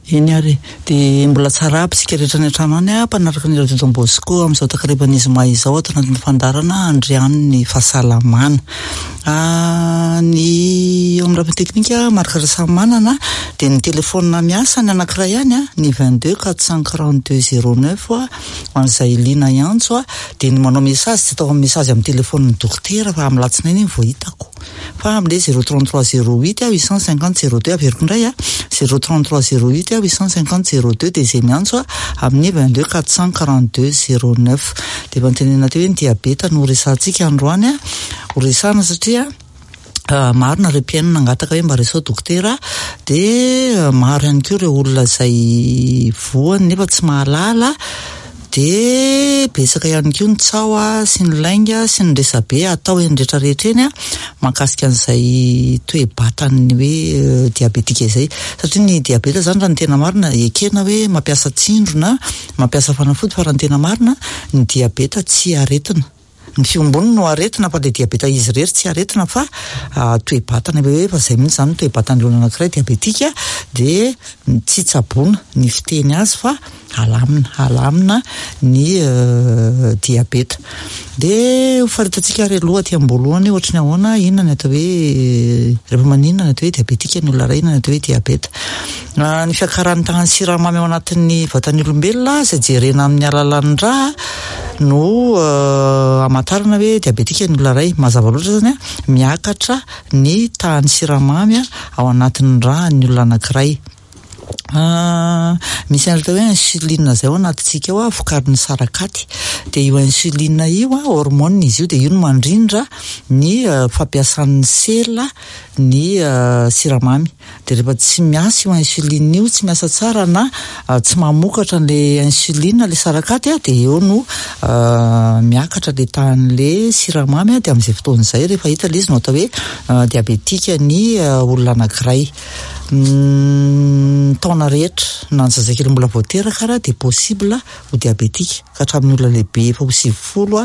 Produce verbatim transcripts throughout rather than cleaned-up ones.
Eny ary dia mbola tsara aby sika rehetra ny an-trano any a mpanaraka ny Radio Don Bosco amin'izao takriban'izy ma izao ato anatin'ny fandarana andriany ny fahasalamana. Ny eo amin'ny rapiny teknika marika rasamanana dia ny telefona miasa ny anankiray ihany a ny vingt-deux quatre cent quarante-deux zéro neuf a ho an'izay lina iantso a dia ny manao message tsy atao message amin'ny telefoniny dokotera fa amin'ny latsinainy iny vao hitako fa amin'ilay zéro trente-trois zéro huit huit cent cinquante zéro deux averiko indray a zéro trente-trois zéro huit huit cent cinquante zéro deux dia izay miantso a amin'ny vingt-deux quatre cent quarante-deux zéro neuf dia mantenena teo hoe ny diabeta no resantsika androany a ho resana satria Uh, marina re mpiainana angataka hoe mba resao dokotera dia uh, maro ihany koa ireo olona izay voany nefa tsy mahalala dia besaka ihany koa ny tsaoa sy ny lainga sy ny resabe atao eny rehetra rehetra eny a mahakasika an'izay toe-batany hoe uh, diabetika izay satria ny diabeta zany raha ny tena marina ekena hoe mampiasa tsindrona mampiasa fanafody fa raha ny tena marina ny diabeta tsy aretina ny fiombony no aretina fa le diabeta izy rery tsy aretina fa uh, toe-batana hoe fa izay mihitsy zany toe-batany olona anankiray diabetika dia tsy tsabona ny fiteny azy fa alamina alamina ny uh, diabeta dia faritantsika re aloha aty ambolohany ohatra ny ahoana inona ny atao hoe rehefa maninona ny atao hoe diabetika ny olona ray inona ny atao hoe diabeta uh, ny fiakaran'ny tahan'ny siramamy ao anatin'ny vatan'ny olombelona izay jerena amin'ny alalan'ny raha no uh, amatarana hoe diabetika ny olona ray mazava loatra zany a miakatra ny tahan'ny siramamy ao anatin'ny raha ny olona anankiray. Uh, misy an'ilay hoe insuline zay ao anatintsika ao a vokarin'ny sarakaty dia io insuline io a hormone izy io dia io no mandrindra ny uh, fampiasan'ny sela ny uh, siramamy dia rehefa tsy miasa io insuline io tsy miasa tsara na uh, tsy mamokatra an'ilay insuline le sarakaty a dia eo no uh, miakatra le tahan'le siramamy a dia amin'izay fotoan'izay rehefa hita le izy no atao hoe uh, diabetika ny uh, olona anankiray. Mm, taona rehetra na ny zazakely mbola voateraka raha dia possible ho diabetika ka hatramin'ny olona lehibe efa ho sivifolo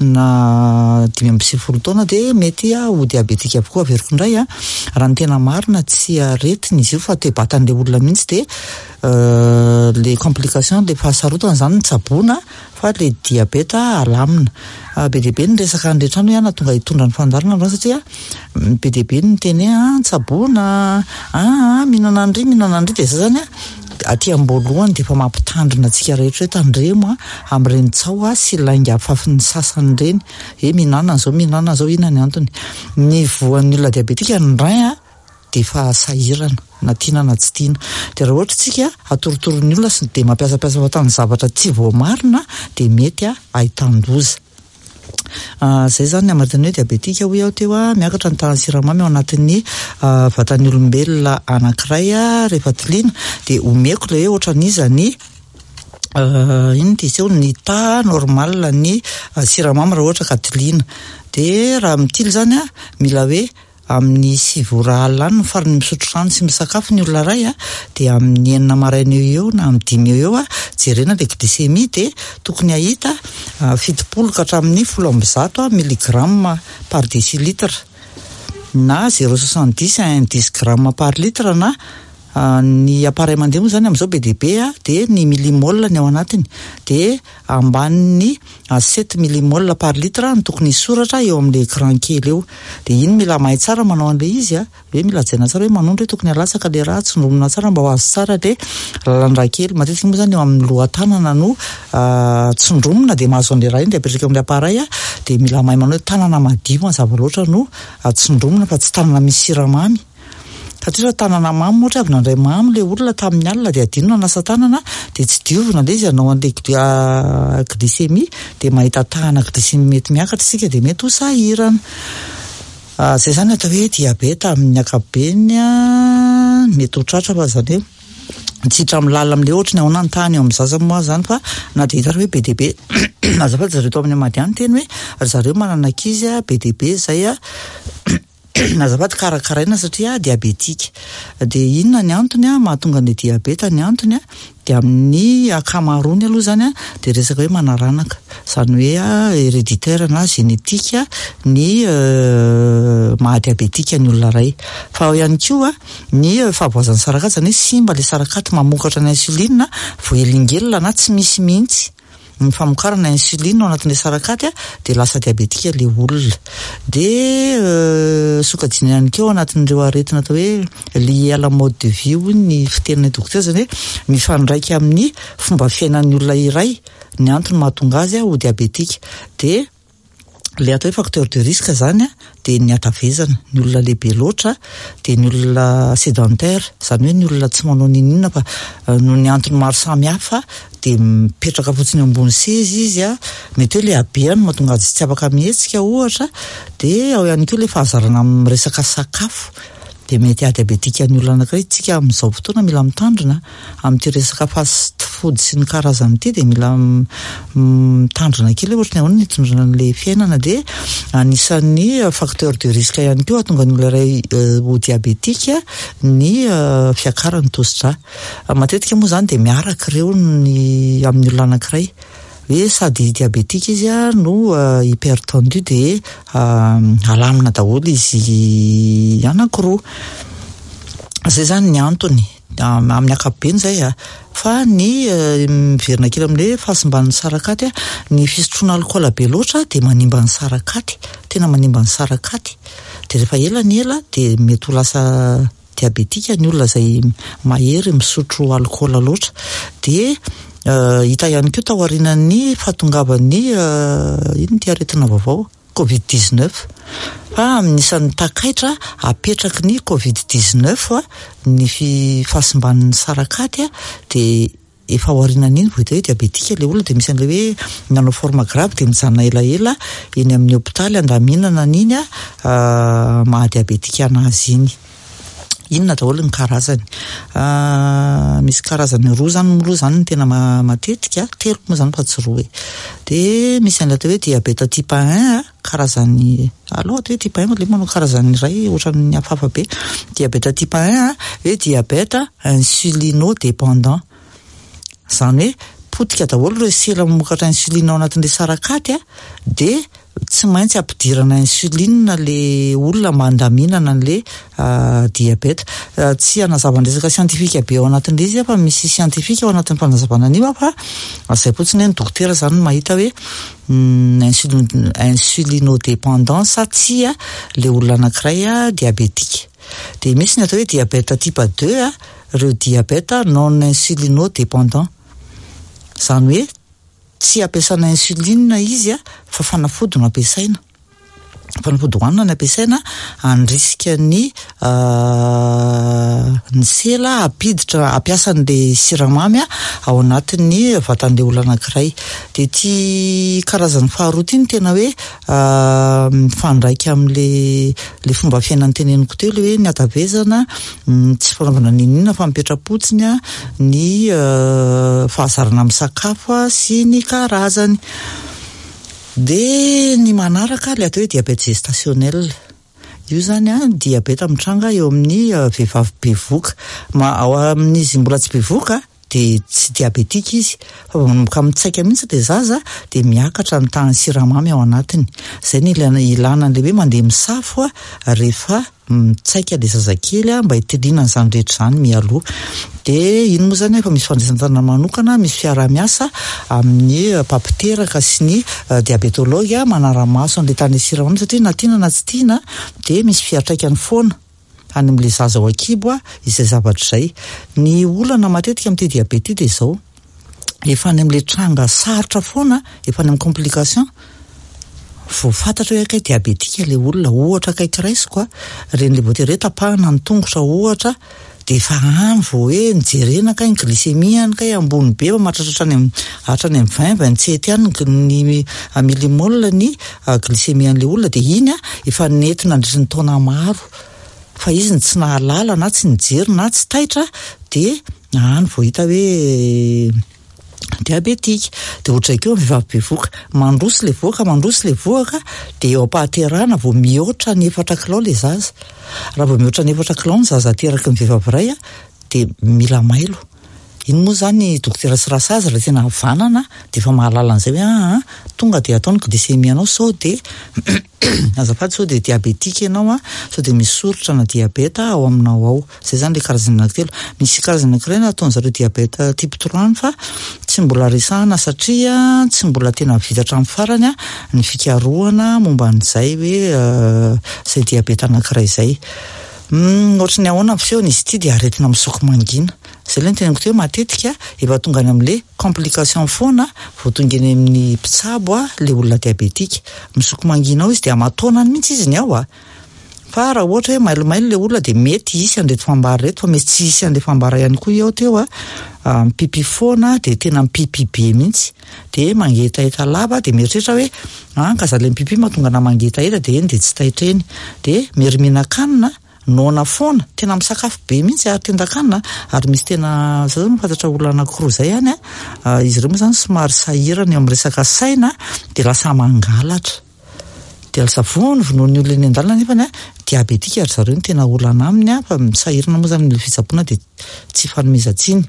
na dimy amby sivifolo taona dia mety ho diabetika avokoa averiko indray a raha ny tena marina tsy aretina izy io fa toe-batan'le olona mihitsy dia uh, le complication le fahasarotana zany ny tsabona fa le diabeta alamina uh, be dia be ny resaka andretrano ihany tonga hitondra ny fandarana andro satria be dia be ny teny a tsabona ah mihinana andry mihinana andry dia zany a aty ambolohany dia efa mampitandrina antsika rehetra hoe tandremo a amin'ireny tsao a sy lainga afafin'ny sasany ireny e mihinana an'izao mihinana an'izao inona ny antony ny voan'ny olona diabetika ny ray a dia efa sahirana na tiana na tsy tiana dia raha ohatra tsika atoritoron'ny olona sy dia mampiasapiasa fatany zavatra tsy voamarina dia mety a ahitan-doza. Uh, zay zany ny amaritany hoe diabetika ho iaho teo a miakatra ny tahan'ny siramamy ao anatin'ny uh, vatan'ny olombelona anankiray a rehefa tiliana dia omeko le hoe ohatra n'izany uh, iny dia izao ny ta normal ny uh, siramamy raha ohatra ka tiliana dia raha mitily zany a mila hoe amin'ny sivora alany no farany misotro rano sy misakafo ny olona ray a dia amin'ny enina maraina eo eo na amin'ny dimy eo eo a jerena le glycémie dia tokony ahita uh, fitopolo ka hatramin'ny folo amby zato milligramme par décilitre na zéro soixante-dix à un dix grammes par litre na Uh, ny appareil mandeha moa zany amin'izao be dia be a dia ny millimol ny ao anatiny dia ambanin'ny uh, sept millimol par litre ny tokony soratra eo amin'ilay écran kely eo dia iny mila mahay tsara manao an'ilay izy a hoe mila jaina tsara hoe manondro hoe tokony alatsaka le raha tsindromina tsara mba ho azo tsara le lalandra kely matetika moa zany eo amin'ny lohatanana no uh, tsindromina dia mahazo an'ilay raha iny dia apetraka amin'ilay appareil a dia mila mahay manao hoe tanana madio mazava loatra no uh, tsindromina fa tsy tanana misy siramamy satria tanana mamy ohatra avy nandray mamy le olona tamin'ny alina dia adinona nasa tanana dia tsy diovina le izy anao an'ilay glycémie dia mahita tahana glycémie mety miakatra isika dia mety ho sahirana. Uh, zay zany atao hoe diabeta amin'ny akabeny a mety ho tratra fa zany hoe tsitra amin'ny lalina amin'ilay ohatra ny ahoana ny tany eo amin'ny zaza moa zany fa na dia hitara hoe be dia be azafady zareo tao amin'ny amady any teny hoe ry zareo manana ankizy a be dia be zay a nazavady karakaraina satria diabetika. De inona ny antony a mahatonga ny diabeta ny antony a de amin'ny akamaroany aloha zany a de resaka hoe manaranaka, zany hoe héréditaire na génétique ny uh, mahadiabetika ny olona ray. Fa ao ihany koa ny fahaboazan'ny sarakaty, zany hoe simba le sarakaty mamokatra ny insuline voelingelina na tsy misy mihitsy ny famokarana insuline ao anatin'le sarakaty a de lasa diabetika le olona. De euh, sokajina ihany keo anatin'ireo aretina atao hoe lié à la mode de vie ny fitenan'ny docteur, zany hoe mifandraika amin'ny fomba fiainan'ny olona iray ny antony mahatonga azy ho diabetika. De le atao hoe facteur de risque zany a de ny atavezana, ny olona lehibe loatra de ny olona sédentaire, zany hoe ny olona tsy manao ninina fa uh, no ny antony maro samy hafa de mipetraka fotsiny ambony sezy izy a, mety hoe le habeany mahatonga azy tsy afaka mihetsika ohatra. De ao ihany koa le fahazarana amin'ny resaka sakafo de mety diabetika ny olona anankiray. Tsika amin'izao fotoana mila mitandrina amin'ity resaka fast food sy ny karazany ity, de mila mitandrina kely ohatra ny ahoana ny itondrana an'le fiainana. De anisan'ny facteur de risque ihany koa atonga ny olona iray ho diabetika ny uh, fiakaran'ny tosidra. Matetika moa zany de miaraka ireo ny amin'ny olona anankiray, hoe sady diabetika izy a no uh, hypertendu de uh, alamina daholo izy anankiroa. Zay zany ny antony amin'ny akapobeny zay a. Fa ny uh, miverina kely amin'le fahasimban'ny sarakaty a, ny fisotroana alcool be loatra de manimba ny sarakaty, tena manimba ny sarakaty. De rehefa ela ny ela de mety ho lasa diabetika ny olona zay mahery misotro alcool loatra. De Uh, hita ihany koa tao aorianan'ny fahatongavan'ny uh, ino ty aretina vaovao covid dix-neuf. Fa amin'isan'ny takaitra apetraky ny covid dix-neuf a, ny fahasimban'ny sarakaty a, de efa aorianan'iny vao hita hoe diabetika le olona. De misy an'le hoe nanao forme grave de mijanona elaela eny amin'ny hôpitaly andaminana n'iny a uh, mahadiabetika anazy iny. Inona daholo ny karazany? Uh, misy karazany roa zany moa zany tena ma- matetika, telo moa zany fa tsy roa. De misy an'le atao hoe diabeta type un a, karazany aloha atao hoe type un le manao karazany iray ohatran'ny hafahafa be. Diabeta type un a hoe diabeta insulinodépendant, zany hoe potika daholo ireo sela mamokatra insuline ao anatin'le sarakaty a, de tsy maintsy ampidirana insuline le olona mandaminana an'le uh, diabeta. Uh, tsy anazavana resaka siantifika be ao anatin'le izy fa misy siantifika ao anatin'ny fanazavana an'io fa zay fotsiny ny dokotera zany mahita hoe mm, insulin- insulinodépendance satsia le olona anankiray a diabetika. De misy ny atao hoe diabeta type deux a, reo diabeta non insulinodépendant, zany hoe tsy ampiasana insuline izy a fa fanafody no ampiasaina, fanafody hoanina no ampiasaina andrisika ny uh, ny sela apiditra ampiasan'le siramamy a ao anatin'ny vatan'le olona anankiray. De ty karazany faharoa ty ny tena hoe uh, mifandraika amin'le le fomba fiainan'ny teneniko teo, le hoe ny atavezana, mm, tsy fanaovana ninina fa mipetrapotsiny a, ny uh, fahazarana amin'ny sakafo sy ny karazany. De ny manaraka le atao hoe diabète gestationnel. Io zany a diabeta mitranga eo amin'ny uh, vehivavy bevoka. Ma ao amin'izy mbola tsy bevoka de tsy diabetika izy, fa ka mitsaika mihitsy de zaza de miakatra ny tahan'ny siramamy ao anatiny. Zay ny ilana ilana le hoe mandeha misafo a rehefa mitsaika le zazakely a mba hitiliana zany rehetra zany mialoha. De ino moa zany efa misy fandraisan-tany manokana, misy fiara-miasa amin'ny mpapiteraka sy ny uh, diabetologue manara-maso an'le tany siramamy, satria na tiana na tsy tiana de misy fiatraikany foana any amin'le zaza ao an-kibo izay zavatra zay. Ny olana matetika amin'ity diabety de zao efa any amin'le tranga sarotra foana, efa any amin'ny complication vao fantatra hoe akay diabetika le olona. Ohatra akaiky raisiko a, reny le voatery tapahana ny tongotra ohatra de efa any vao hoe nijerena kay ny glycémie any kay ambony be mahatratratra any hatrany amin'ny vingt vingt-sept any ny millimole ny uh, glycémie an'le olona. De iny a efa nentina andritry ny taona maro, fa izy tsy nahalala na tsy nijery na tsy taitra de any vao hita hoe diabetika. De ohatra keo vehivavy bevoka mandroso le voaka mandroso le voaka de eo ampahaterahana vao mihoatra ny efatra kilao le zaza. Raha vao mihoatra ny efatra kilao ny zaza ateraky ny vehivavy ray a de mila mailo. Iny moa zany dokotera sy rasazy raha tena havanana de efa mahalala an'izay hoe ah tonga de ataony glycémie anao sao de azafady sao de diabetika ianao a sao de misy soritra na diabeta ao aminao ao. Zay zany le karazana anankitelo. Misy karazana anankiray na ataon'ny zareo diabeta type trois fa tsy mbola resahana satria tsy mbola tena vita hatramin'ny farany a ny fikarohana momba an'izay hoe zay diabeta anankiray zay. Ohatry ny ahoana feony izy ity de aretina misaoky mangina. Zay le tena hoe matetika efa tonga any amin'le complication foana vao tonga any amin'ny mpitsabo a le olona diabetika. Misaoky mangina ao izy de amataonany mihitsy izy ny ao a. Fa raha ohatra hoe mailomailo le olona de mety hisy an'reto fambara reto fa mety tsy hisy an'le fambara ihany koa eo teo a mipipi foana de tena mipipi be mihitsy de mangetaheta lava de mieritreritra hoe ankaza le mipipi mahatonga na mangetaheta de eny de tsy tahitreny de mieriminan-kanina nona foana tena misakafo be mihitsy ary tendan-kanina ary misy tena zao mahafantatra olona anankiroa zay ihany a izy ireo moa zany somary sahirana eo amin'ny resaka saina de lasa mangalatra de lasa vonovonoiny olona eny an-dalana nefa a diabetika ary zareo ny tena olana aminy a fa misahirana moa zany le fitsaboana de tsy fanomezantsiny.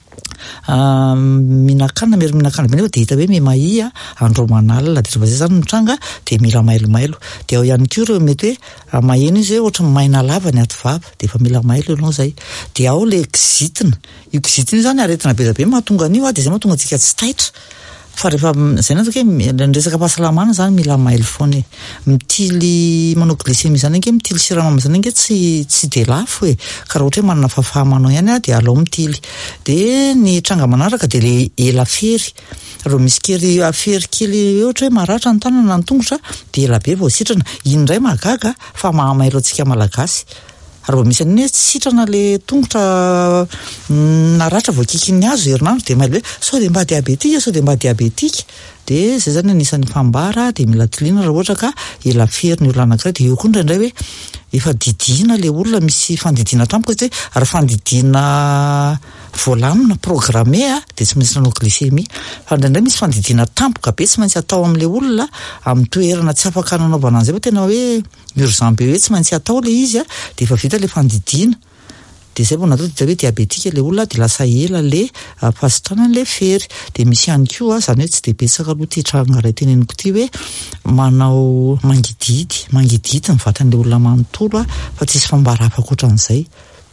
Mihinan-kanina miery mihinan-kanina be nefa de hita hoe memaia andro manalina de rehefa zay zany mitranga de mila mailomailo de ao ihany koa ireo mety hoe maheno izy hoe ohatra maina lava ny aty vava de efa mila mailo ianao zay. De ao le kizitina io kizitina io zany aretina be da be mahatonga an'io a de zay mahatonga antsika tsy taitra fa rehefa zay na hoe ny resaka fahasalamana zany mila mailo foana. Mitily manao glycémie zany ange mitily siramamy zany ange tsy tsy de lafo e ka raha ohatra hoe manana fahafahamanao ihany a de alao mitily. De ny tranga manaraka de le ela fery raha misy kery afery kely ohatra hoe maratra ny tanana ny tongotra de ela be vao sitrana indray mahagaga fa mahamailo antsika malagasy. Ary vao misy an'iny tsy sitrana le tongotra naratra vao kikin'ny hazo herinandro de mailo hoe sao de mba diabetika sao de mba diabetika de zay zany anisan'ny fambara de mila tiliana raha ohatra ka ela fery ny olona anankiray. De eo koa indraindray hoe efa didina le olona misy fandidina tampoka hoe ary fandidina voalamina programme a de tsy maintsy nanao glycémie fa indraindray misy fandidina tampoka be tsy maintsy atao amin'le olona amin'ny toerana tsy afaka nanaovana an'izay tena hoe urgent be hoe tsy maintsy atao le izy a de efa vita le fandidina de zay vao natao de hoe diabetika le olona de lasa ela le fasitrana le fery. De misy ihany koa zany hoe tsy de betsaka aloha ty tranga ray teneniko ty hoe manao mangididy mangididy ny vatan'le olona manontolo a fa tsisy fambara hafa ankoatran'izay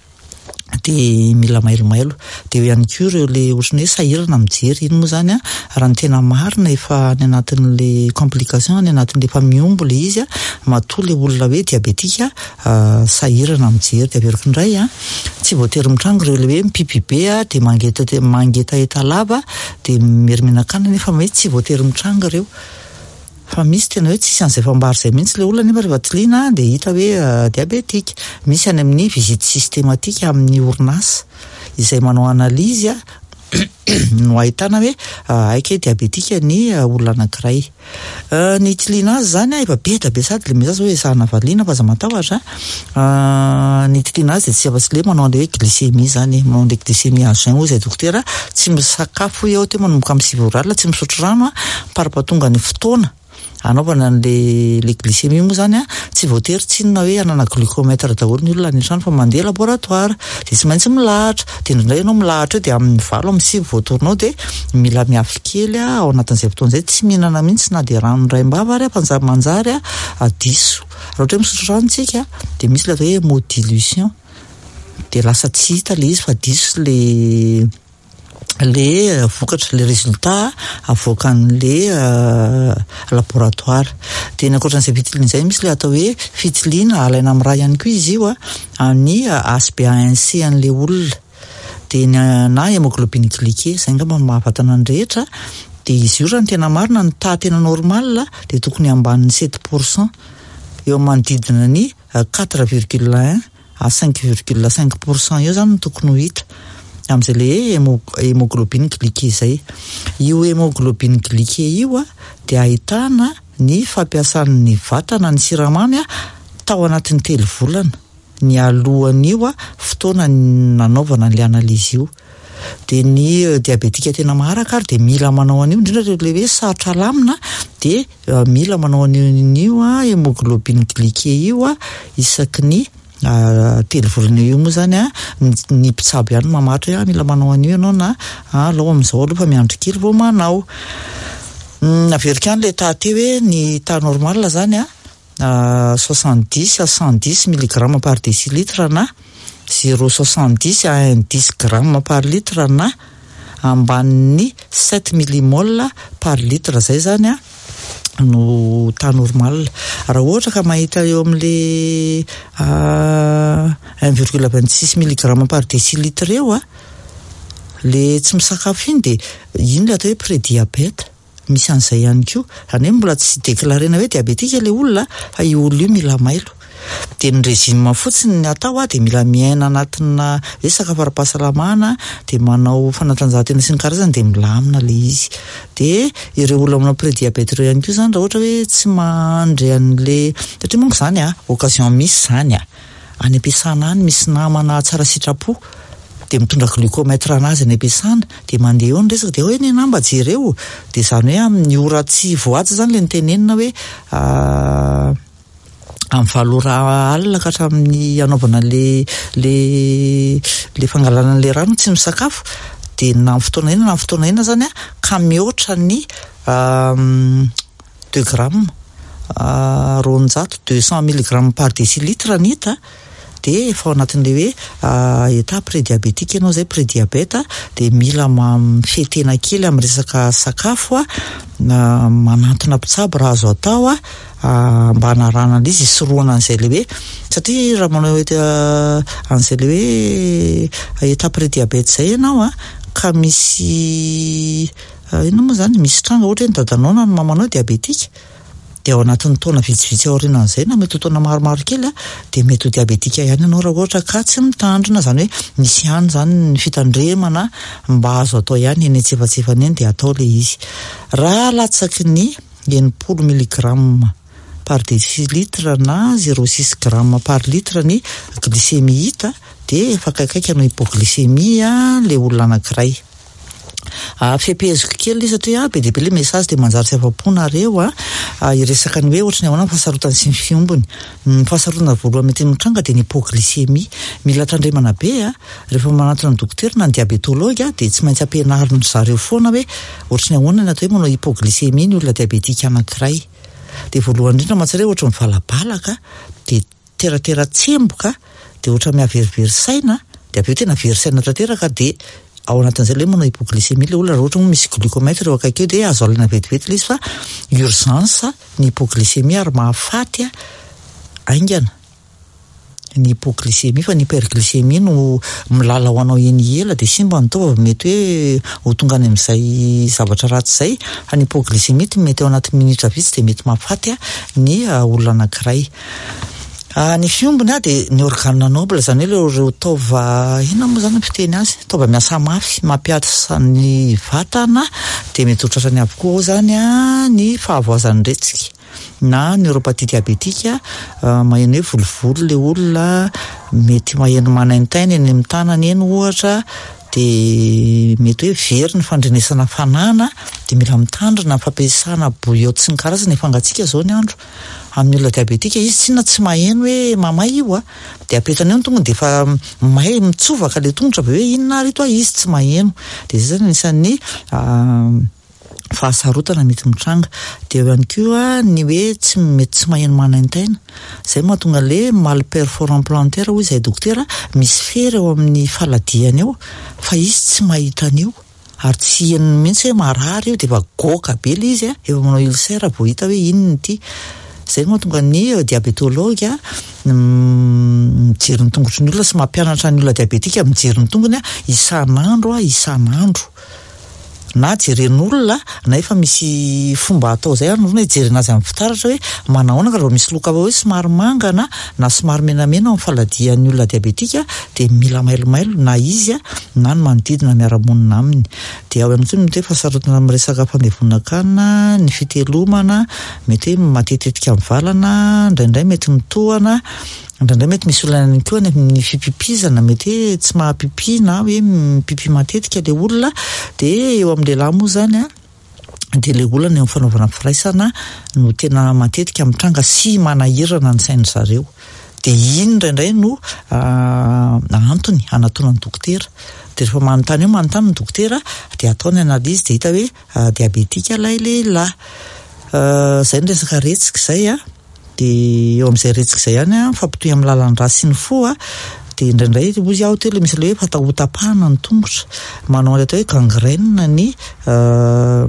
de mila mailomailo. De eo ihany koa ireo le ohatrany hoe sahirana mijery iny moa zany a raha ny tena marina efa ny anatin'le complication ny anatin'le efa miombo le izy a matoa le olona hoe diabetika sahirana mijery. De averiko indray a tsy voatery mitrango ireo le hoe mipipi be a de mangeta mangetaheta lava de mieriminan-kanina nefa hoe tsy voatery mitrango ireo fa misy tena hoe tsisy an'izay fambara zay mihitsy le olona nefa rehefa tiliana de hita hoe diabetika. Misy any amin'ny visite systématique amin'ny orinasa izay manao analizy a no ahitana hoe aika diabetika ny olona anankiray. Ny tiliana azy zany a efa be da be sady le mesazy hoe esahana valiana fa aza matahotra ny tiliana azy de tsy afa-tsy le manao le hoe glycémie zany manao le glycémie à jeun zay dokotera tsy misakafo eo teo manomboka amin'ny sivy oralina tsy misotro rano a parapatonga ny fotoana anaovana le le glycémie moa zany a tsy voatery tsinona hoe anana glucomètre daholo ny olona any an-trano fa mandeha laboratoire de tsy maintsy milahatra de indraindray ianao milahatra de amin'ny valo amin'ny sivy voatorinao de mila miafy kely a ao anatin'izay fotoan'izay tsy mihinana mihitsy na de rano ray mbava ary a mpanjary manjary a adiso raha ohatra hoe misotro rano tsika de misy le atao hoe mot dilution de lasa tsy hita le izy fa diso le le vokatra le résultat avoakan'le laboratoire. De ny ankoatran'izay fitiliana izay misy le atao hoe fitiliana alaina amin'ny raha ihany koa izy io a amin'ny H b A one C an'le olona de na hémoglobine glyquée zay ngamba mahafatana ny rehetra. De izy io raha ny tena marina ny taha tena normal de tokony ambanin'ny sept pourcent eo manodidina ny quatre virgule un à cinq virgule cinq pourcent eo zany no tokony ho hita amin'izay le hémoglobine glyquée zay. Io hémoglobine glyquée io a de ahitana ny fampiasan'ny vatana ny siramamy a tao anatin'ny telo volana ny alohan'io a fotoana nanaovana le analizy io. de ny diabetika tena maharaka ary de mila manao an'io indrindra le hoe sarotra lamina de uh, mila manao an'io a hémoglobine glyquée io a isaky ny Uh, telo volana io moa zany a ny mpitsabo ihany mamatra mila manao an'io ianao na alao amin'izao aloha fa miandry kely vao manao. mm, averika any le ta teo hoe ny ta normal zany a uh, soixante-dix à cent dix milligrammes par décilitre na zéro soixante-dix à un dix grammes par litre na ambanin'ny sept millimol par litre zay zany a no ta normal. Raha ohatra ka mahita eo amin'le uh, un virgule vingt-six milligrammes par décilitre eo a le tsy misakafo iny de iny le atao hoe prédiabète. Misy an'izay ihany koa any mbola tsy déclarena hoe diabetika le olona fa io olona io mila mailo de ny régime fotsiny ny atao a de mila miaina anatina hoe sakafo ara-pahasalamana de manao fanatanjahantena sy ny karazany de milamina le izy. De ireo olona manao prédiabète ireo ihany koa zany raha ohatra hoe tsy mandry an'le satria monko zany a occasion misy zany a any am-piasana any misy namana tsara sitrapo de mitondra glucomètre anazy any am-piasana de mandeha eo ny resaka de hoe ny namba jereo de zany hoe amin'ny ora tsy voaja zany le nitenenina hoe uh, amin'ny valora alina ka hatramin'ny anaovana le le le fangalana le rano tsy misakafo de na amin'ny fotoana ina na amin'ny fotoana ina zany a ka mihoatra ny um, deux grammes uh, roanjato deux cents milligrammes par décilitre ny hita de efa ao anatin'le hoe uh, état prédiabétique ianao zay prédiabète de mila mifetena kely amin'ny resaka sakafo a uh, manantona mpitsabo raha azo atao a uh, mba hanarana an'izy isoroana an'izay le hoe satria raha manao uh, an'izay le hoe état prédiabète zay ianao a ka misy uh, ino moa zany misy tranga ohatra hoe ny dadanao na ny mamanao diabetika de ao anatin'ny taona vitsivitsy aorinan'izay na mety ho taona maromaro kely a de mety ho diabetika ihany ianao raha ohatra ka tsy mitandrina zany hoe misy ihany zany ny fitandremana mba azo atao ihany eny antsefatsefany eny de atao le izy. Raha latsaky ny enimpolo milligrammes par décilitre na zéro six grammes par litre ny glycémie hita de efa kaikaiky anao hypoglycémie a le olona anankiray. Ah, fepeziko kely satria be de be le message de manjary sy afa-ponareo a iresaka ny hoe ohatrany ahoana ny fahasarotany sy ny fiombony. Ny fahasarotana voalohany mety mitranga de ny hypoglycémie mila tandremana be a rehefa manatona ny dokotera na ny diabetologue de tsy maintsy ampianariny zareo foana hoe ohatrany ahoana ny atao hoe manao hypoglycémie ny olona diabetika anankiray. De voalohany indrindra mahatsara hoe ohatra mivalabalaka de teratera tsemboka de ohatra miaverivery saina de aveo tena very saina tanteraka de ao anatin'izay le manao hypoglycémie le olona ohatra misy glucomètre eo akaiky eo de azo alina vetivety le izy fa urgence ny hypoglycémie ary mahafaty a aingana ny hypoglycémie fa ny hyperglycémie no milala ho anao eny ela de simba nitao mety hoe ho tonga any amin'izay zavatra ratsy zay fa ny hypoglycémie mety ao anaty minitra vitsy de mety mahafaty a ny uh, olona anankiray. Ah, ny fiombony a de ny organe noble zany hoe ireo taova ina moa zany fiteny azy taova miasa mafy mampiasa ny vatana de mety ho tratrany avokoa ao zany a ny fahavoazan'ny retsika na neuropathie diabetika uh, maheno hoe volovolo le olona mety maheno manaintaina eny amin'ny tanany eny ohatra de mety hoe very ny fandrenesana fanana de mila mitandrina fampiasana bouillotte sy ny karazana efangatsika zao ny andro amin'ny olona diabetika izy tsy na tsy maheno hoe mamay io a de apetany eo ny tonga de efa mahay mitsovaka le tongotra be hoe inona rito a izy tsy maheno de zay zany anisan'ny uh, fahasarotana mety mitranga. De eo ihany koa ny hoe tsy mety tsy maheno manaintaina zay mahatonga le mal perforant plantaire hoy izay dokotera misy fery eo amin'ny faladiany eo fa izy tsy mahita an'io ary tsy henony mihitsy hoe marary io de efa goka be le izy a efa manao ulcère vao hita hoe inona ity. Zay mahatonga ny diabetologue a mijery ny tongotry ny olona sy mampianatra ny olona diabetika mijery ny tongony a isan'andro a isan'andro na jeren'olona na efa misy fomba atao zay ano hoe jerena azy amin'ny fitaratra hoe manahoana ka raha misy loka hoe somary mangana na somary menamena amin'ny faladian'ny olona diabetika de mila mailomailo na izy a na ny manodidina miara-monina aminy. De ao ihany koa mety hoe fahasarotana amin'ny resaka fandevonan-kanina, ny fitelomana, mety hoe matetetika amin'ny valana, indraindray mety mitohana, indraindray mety misy olona ihany koa ny fipipizana, mety hoe tsy mahapipi na hoe mipipi matetika le olona. De eo amin'ny lehilahy moa zany a de le olana eo amin'ny fanaovana firaisana no tena matetika mitranga sy manahirana ny sainy zareo. De iny indraindray no uh, antony anatonan'ny dokotera. De rehefa manontany eo manontany ny dokotera de ataony analizy de hita hoe uh, diabetika ilay lehilahy. Uh, zay ny resaka retsika zay a. De eo amin'izay retsika zay ihany a fampitohy amin'ny lalan'ny ra sy ny fo a. De indraindray ozy ao telo misy le hoe fatahotapahana ny tongotra, manao le atao hoe gangrène ny uh,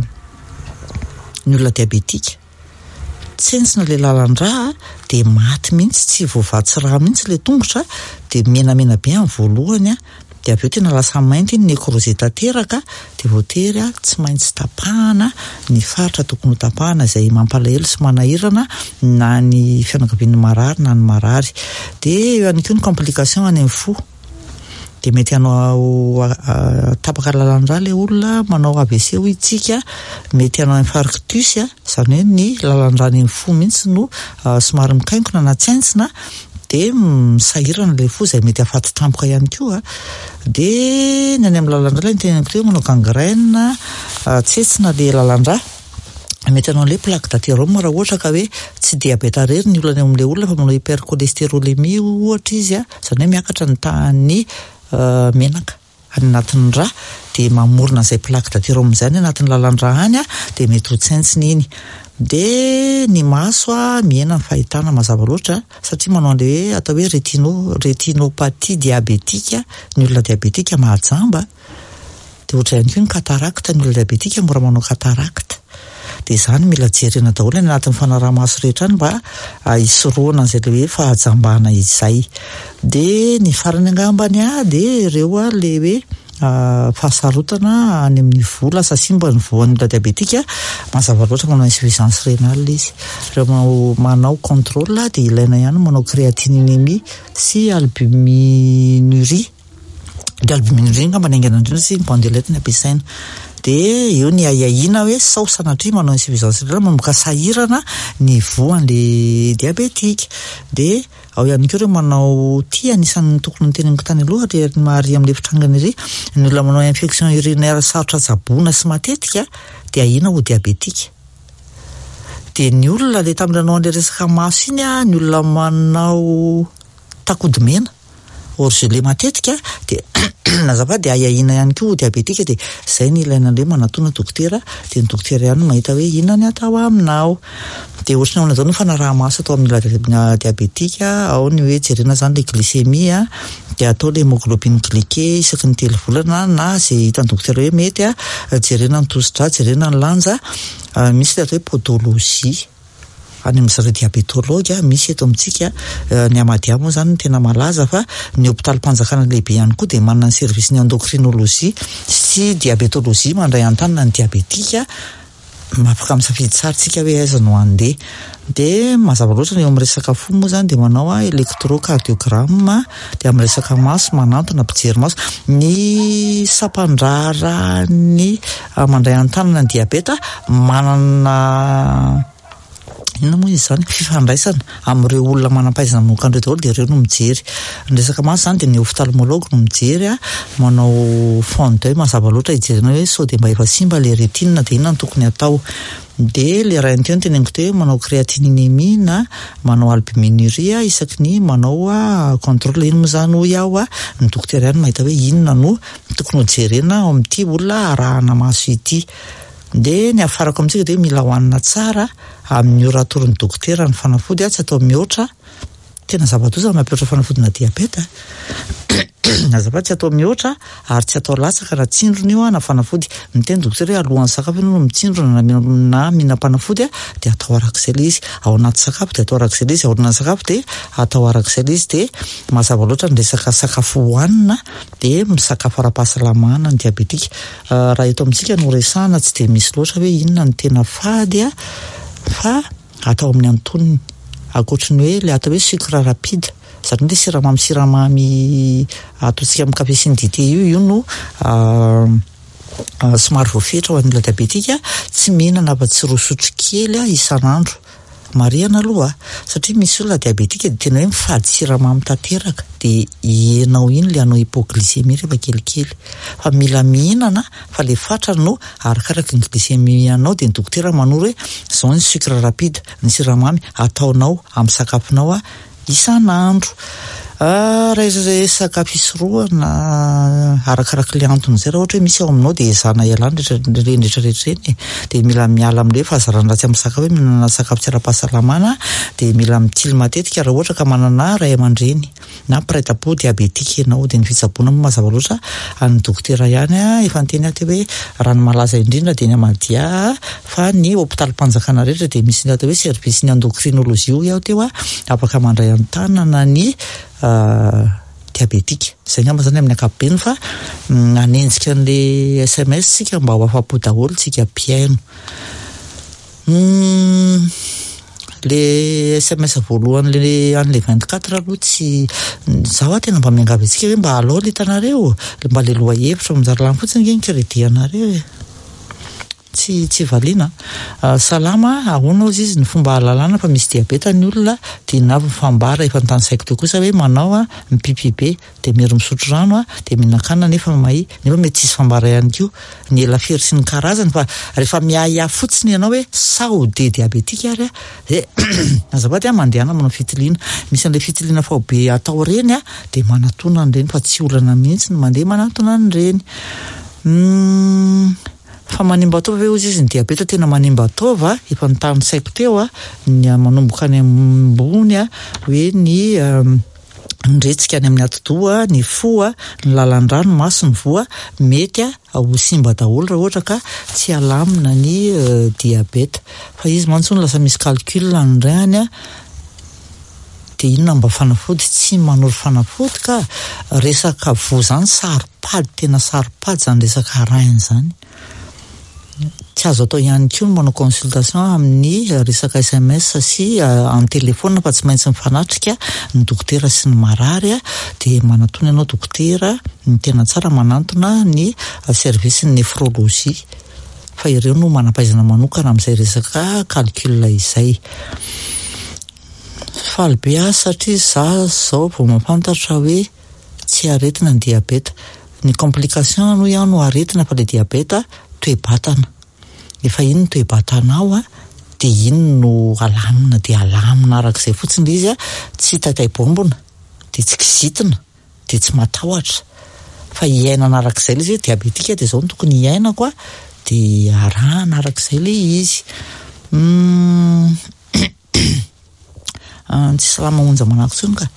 ny olona diabetika. Tsentsina le lalan-dra de maty mihitsy, tsy voavatsy raha mihitsy le tongotra, de menamena be amin'ny voalohany a, de avy eo tena lasa mainty ny nécrose tanteraka, de voatery a tsy maintsy tapahana ny faritra tokony ho tapahana izay mampalahelo sy manahirana na ny fianakavian'ny marary na ny marary. De eo ihany koa ny complication any amin'ny fo. De mety hanao tapaka lalan-dra le olona, manao A V C hoy itsika, mety hanao infarctus a, zany hoe ny lalan-dra ny fo mihitsy no uh, somary mikaingona na tsentsina, de misahirana le fo zay mety afaty tampoka ihany koa. De ny any amin'ny lalan-dra ny tena hoe manao gangrène, uh, tsetsina le lalan-dra. Mety hanao le plaque d'athérome raha ohatra ka hoe tsy diabeta rery ny olana amin'le olona fa manao hypercholestérolémie ohatra izy a, zany hoe miakatra ny tahany uh, menaka any anatin'ny ra, de mamorona izay plaque d'athérome zany anatin'ny lalan-dra any a, de mety ho tsentsiny iny. De ny maso a miena ny fahitana mazava loatra satria manao le hoe atao hoe rétino rétinopathie diabétique ny olona diabetika mahajamba. De ohatra ihany koa ny cataracte ny olona diabetika mora manao cataracte. De zany mila jerena daholo any anatin'ny fanaraha-maso rehetra any mba hisoroana izay le hoe fahajambana izay. De ny farany angambany a de ireo a le hoe Uh, fahasarotana any amin'ny vola sasimba ny voan'ny olona diabetika, mazava loatra manao insuffisance rénale izy. Rehefa manao contrôle de ilaina ihany manao créatininémie sy albuminurie. De albuminurie ngamba naingana indrindra sy bandelette ny ampiasaina. De eo ny aiahina hoe sao sanatria manao insuffisance rénale mamoaka sahirana ny voan'le diabetika. De ao ihany koa ireo manao tia anisan'ny tokony teneniko tany aloha ary mahary amin'ny fitrangana iry, ny olona manao infection urinaire sarotra tsaboana sy matetika de ahina ho diabetika. De ny olona le tamin'ireo an'le resaka maso iny a, ny olona manao takodimena orgelé matetika de nazava de aiahina ihany koa ho diabetika. De zay ny ilaina le manatona dokotera, de ny dokotera ihany mahita hoe inona ny atao aminao. De ohatrany ao ny fanaraha-maso atao amin'ny olona diabetika, ao ny hoe jerena zany le glycémie a, de atao le hémoglobine glyquée isaky ny telo volana na zay hitan'ny dokotera hoe mety a, jerena ny tosi-dra, jerena ny lanja. Uh, misy le atao hoe podologie any amin'izareo diabetologue, misy eto amintsika uh, ny Amadia moa zany tena malaza, fa ny hôpitalim-panjakana lehibe ihany koa de manana ny service ny endocrinologie sy diabetologie mandray an-tanana ny diabetika. Mafaka misafidy tsara tsika hoe aiza no andeha. De mazava loatra ny eo amin'ny resaka fo moa zany de manao a électrocardiogramme, de amin'ny resaka maso manantona mpijery maso. Ny sapandrara ny uh, mandray an-tanana ny diabeta manana inona moa izy zany fifandraisana amin'ireo olona manam-pahaizana manokana daholo, de ireo no mijery ny resaka maso zany. De ny ophtalmologue no mijery a, manao fond d'œil mazava loatra hijerena hoe sao de mba efa simba le rétine de inona no tokony atao. De le raha inteo ny teneniko teo manao créatininémie na manao albuminurie isaky ny manao a contrôle. Iny moa zany ho iaho a ny dokotera ihany mahita hoe inona no tokony ho jerena ao amin'ity olona arahana maso ity. De ny afarako amintsika de mila hoanina tsara amin'ny ora atoron'ny dokotera ny fanafody a, tsy atao mihoatra. Tena zava-doza mampihoatra fanafodina diabeta. azafady tsy atao mihoatra ary tsy atao latsaka raha tsindrona io na fanafody. Miteny dokotera hoe alohan'ny sakafo ianao no mitsindrona na mihinam-panafody dia atao arak'izay ilay izy. Ao anaty sakafo dia atao arak'izay ilay izy, ao anaty sakafo dia atao arak'izay ilay izy. Dia mazava loatra ny resaka sakafo hohanina dia misakafo ara-pahasalamana ny diabetika. Raha eto amintsika no resahana tsy dia misy loatra hoe inona ny tena fady fa atao amin'ny antoniny, ankoatrany hoe ilay atao hoe sucre rapide. Satria ilay siramamy siramamy ataontsika amin'ny kafe sy ny dite io io no somary voafetra ho an'ilay diabetika tsy mihinana afa-tsy roa sotro kely isan'andro. Marihana aloha satria misy olona diabetika dia tena hoe mifady siramamy tanteraka dia ianao iny ilay anao hypoglycémie rehefa kelikely. Fa mila mihinana fa ilay fatrany no arakaraka ny glycémie anao dia ny dokotera manoro hoe izao ny sucre rapide, ny siramamy ataonao amin'ny sakafonao isan'andro. Raha izay sakafo fisorohana arakaraka ilay antony izay raha ohatra hoe misy ao aminao dia ezahana ialana rehetrarehetra eny dia mila miala amin'ilay fahazarana ratsy amin'ny sakafo hoe mihinana sakafo tsy ara-pahasalamana dia mila mitily matetika raha ohatra ka manana ray aman-dreny na mpiray-tam-po diabetika ianao dia ny fitsaboana moa mazava loatra any dokotera ihany efa niteny aty hoe raha ny malaza indrindra dia ny Amadia fa ny hôpitalim-panjakana rehetra dia misy ny atao hoe service ny endocrinologie io ao teo afaka mandray an-tanana ny diabetika. Izay ngamba zany amin'ny ankapobeny fa nanenjika an'ilay S M S tsika mba ho afa-po daholo tsika mpiaino. Le S M S voalohany an'ilay vingt-quatre aloha tsy zaho tena mba miangavy antsika hoe mba alao litanareo mba le loha hevitra manjary lany fotsiny nge ny crédit-anareo e. Tsy tsy valiana. Salama ahoana ozy izy ny fomba halalana fa misy diabeta ny olona dia navy mifambara efa nytany saiko teo kosa hoe manao a mipipibe dia miery misotro rano a dia mihinan-kanina nefa may nefa mety tsisy fambara ihany koa ny elafiry sy ny karazany. Fa rehefa miahiahy fotsiny ianao hoe sao de diabetika ary a dia azafady a mandehana manao fitiliana. Misy an'ilay fitiliana fa be atao reny a dia manatona an'ireny fa tsy olana mihitsy ny mandeha manatona an'ireny. Fa manimba-taova ve ozy izy ny diabeta tena manimba-taova efa nitany saiko teo a ny manomboka any ambony a hoe ny niretsika any amin'ny atidoha, ny fo a, ny lalan-drano, maso, ny voa mety a ho simba daholo raha ohatra ka tsy alamina ny diabeta. Fa izy mantsy ny lasa misy calcul ny rany a dia inona mba fanafody tsy manoro fanafody ka resaka vo zany saropady tena saropady zany resaka rainy zany. Tsy azo atao ihany koa manao consultation amin'ny resaka S M S sy amin'ny telefona fa tsy maintsy mifanatrika ny dokotera sy ny marary dia manatony ianao dokotera ny tena tsara manantona ny service ny nefrologie fa ireo no manam-pahaizana manokana amin'izay resaka calcul izay. Faly be satria za zao vao mahafantatra hoe tsy aretina ny diabeta. Ny complication no ihany no aretina fa le diabeta toe-batana. Efa iny no toe-batanao a dia iny no alamina dia alamina arak'izay fotsiny izy a tsy taitay-bombona dia tsy kizitina dia tsy matahotra fa iainana arak'izay ilay izy hoe diabetika dia izao no tokony iainako a dia arahana arak'izay ilay izy. Tsy salama onja manako tsony ka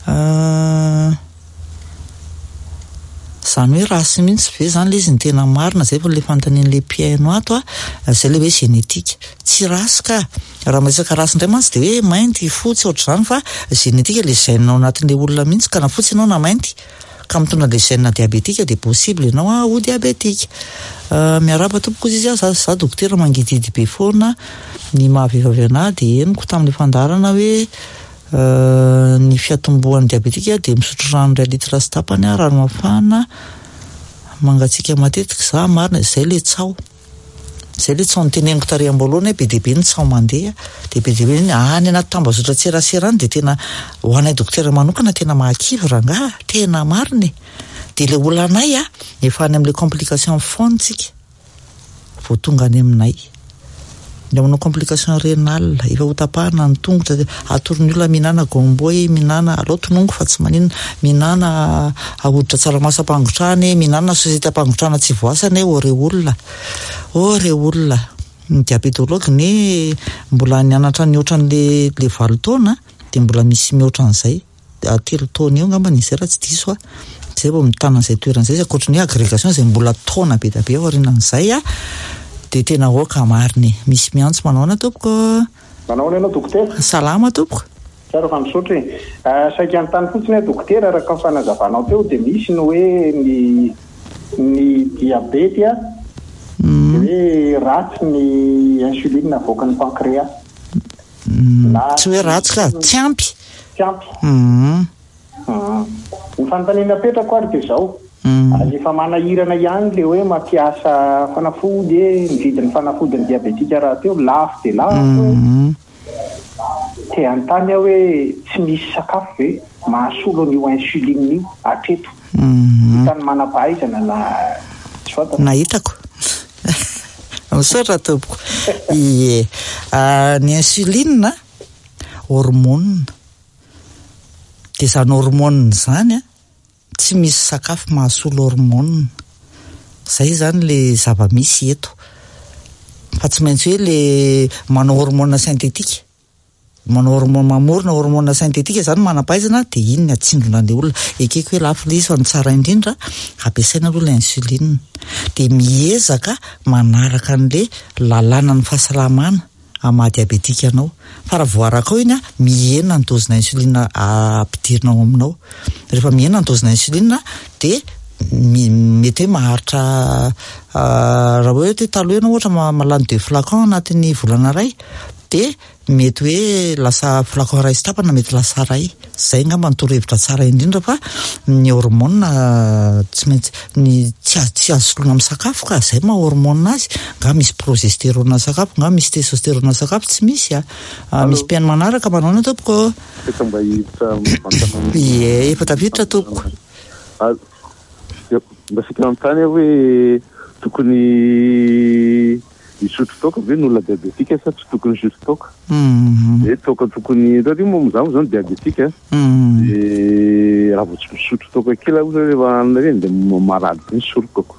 izany hoe rasy mihitsy ve zany le izy ny tena marina zay fa le fanontanian'ilay mpiaino ato a izay le hoe genetika. Tsy rasy ka raha resaka rasy indray mantsy dia hoe mainty fotsy ohatr'izany fa genetika le gène ao anatin'ilay olona mihitsy ka na fotsy ianao na mainty ka mitondra le gène diabetika dia possible ianao a ho diabetika. Miaraba tompoko izy a za dokotera mangididy be foana ny mahavehivavy anahy dia henoko tamin'ilay fandarana hoe ny fiatombohan'ny diabetika dia misotro rano iray litatra sy tapany a rano mafana mangatsiaka matetika za marina izay le tsao izay le tsao nyteneniko tary amboloana be dia be ny tsao mandeha dia be dia be ny any anaty tambazotra tserasera any dia tena ho anay dokotera manokana tena mahakivy rangaha tena marina dia le olona anay a efa any amin'ilay complication fontsika vao tonga any aminay dia manao complication rénale efa ho tapahana ny tongotra atoron'ny olona mihinana gomboy mihinana alao tonongo fa tsy maninona mihinana ahoditra tsaramaso ampangotrany mihinana sosety ampangotrana tsy voasana o re olona o re olona ny diabetologue ny mbola nianatra ny ohatran'le le valo taona dia mbola misy mihoatra an'izay telo taona eo ngamba ny izay raha tsy diso a zay vao mitana izay toerana izay akoatran'ny hoe agrégation izay mbola taona be da be aorianan'izay a dia tena hoaka mariny misy miantso manaona tompoko manaona ianao dokotera salama tompoko tsara fa misaotra e saika anytany fotsiny hoe dokotera araka ny fanazavanao teo dia misy ny hoe ny ny diabety a hoe ratsy ny insuline avoaka ny pancréas tsy hoe ratsy ka tsy ampy tsy ampy ny fanontaniana petrako ary dia izao azy efa manahirana ihany le hoe mampiasa fanafody e ny vidin'ny fanafody ny diabetika raha teo lafo dia lafo te antany aho hoe tsy misy sakafo ve mahasolo an'io insuline io atreto hitany manam-pahaizana na tsy fantako nahitako misaotra tompoko ie ny insuline hormone dia izany hormone izany a tsy misy sakafo mahasolo hormone izay zany le zava-misy eto fa tsy maintsy hoe le manao hormone synthétique manao hormone mamorona hormone synthétique zany manam-pahaizana dia iny ny atsindrona an'ilay olona ekeko hoe lafo le izy fa ny tsara indrindra ampiasaina aloha ilay insuline dia miezaka manaraka an'ilay lalàna ny fahasalamana amaha-diabetika anao fa raha voaraka ao iny a mihenona ny dozina insuline ampidirinao aminao rehefa mihenona ny dozina insuline dia mety hoe maharitra raha hoe hoe taloha ianao ohatra malany deux flacons anatin'ny volana ray dia mety hoe lasa flacon ray sy tapana mety lasa ray zay ngamba ny torohevitra tsara indrindra fa ny hormone tsy maintsy ny tsy azo soloina amin'ny sakafo ka zay maha hormone azy nga misy progestérone sakafo nga misy testostérone sakafo tsy misy a misy mpiaino manaraka manao na tompoko ie efa tafiditra tompoko mba sika am'tany hoe tokony misotro toka ve ny olona diabetika sa tsy tokony misotro toka e toka tokony tary moa mizamo zany diabetika dia raha vao tsy misotro toka kely oza rehefa anina reny dia marady be ny sorokako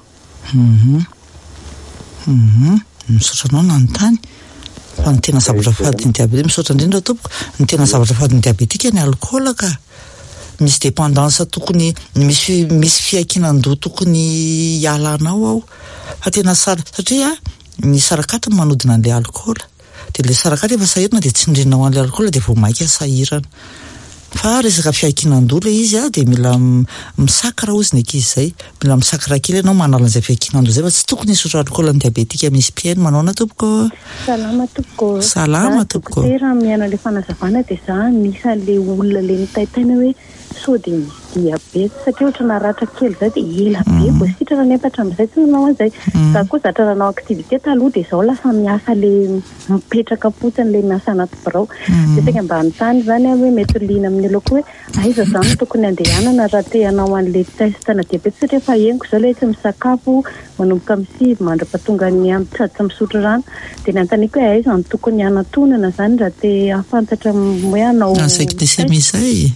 misaotra anao na ny tany fa ny tena zavatra fady ny diabetika misaotra indrindra tompoko ny tena zavatra fady ny diabetika ny alcool ka misy dépendance tokony misy misy fiaikinan-doha tokony hialanao ao fa tena sara satria ny sarakatra manodina an'ilay alcool dia ilay sarakatra efa sahirana dia tsindrinao an'ilay alcool dia vao maika sahirana fa resaka fiaikinan-doha ilay izy a dia mila misakra ozy ny ankizy izay mila misakra kely ianao manala an'izay fiaikinan-doha izay fa tsy tokony hisotro alcool ny diabetika misy mpiaino manao na tompoko salama tompoko salama tompoko raha miana ilay fanazavana dia za nisan'ilay olona ilay nitaitaina hoe sao dia misy diabety satria ohatra naratra kely zay dia ela be vao sitrana nefa hatramin'izay tsy nanao an'izay za koa zatra nanao activité taloha dia izao lasa miasa le mipetraka fotsiny le miasa anaty birao dia saika mba nitany zany hoe mety lina amin'ny loko hoe aiza zany tokony andehanana raha te hanao an'le test na diabety satria efa henoko izao le tsy misakafo manomboka misivy mandra-pahatonga ny sady tsy misotro rano dia nantaniako hoe aiza ny tokony hanatonana zany raha te hafantatra hoe hanao glycémie izay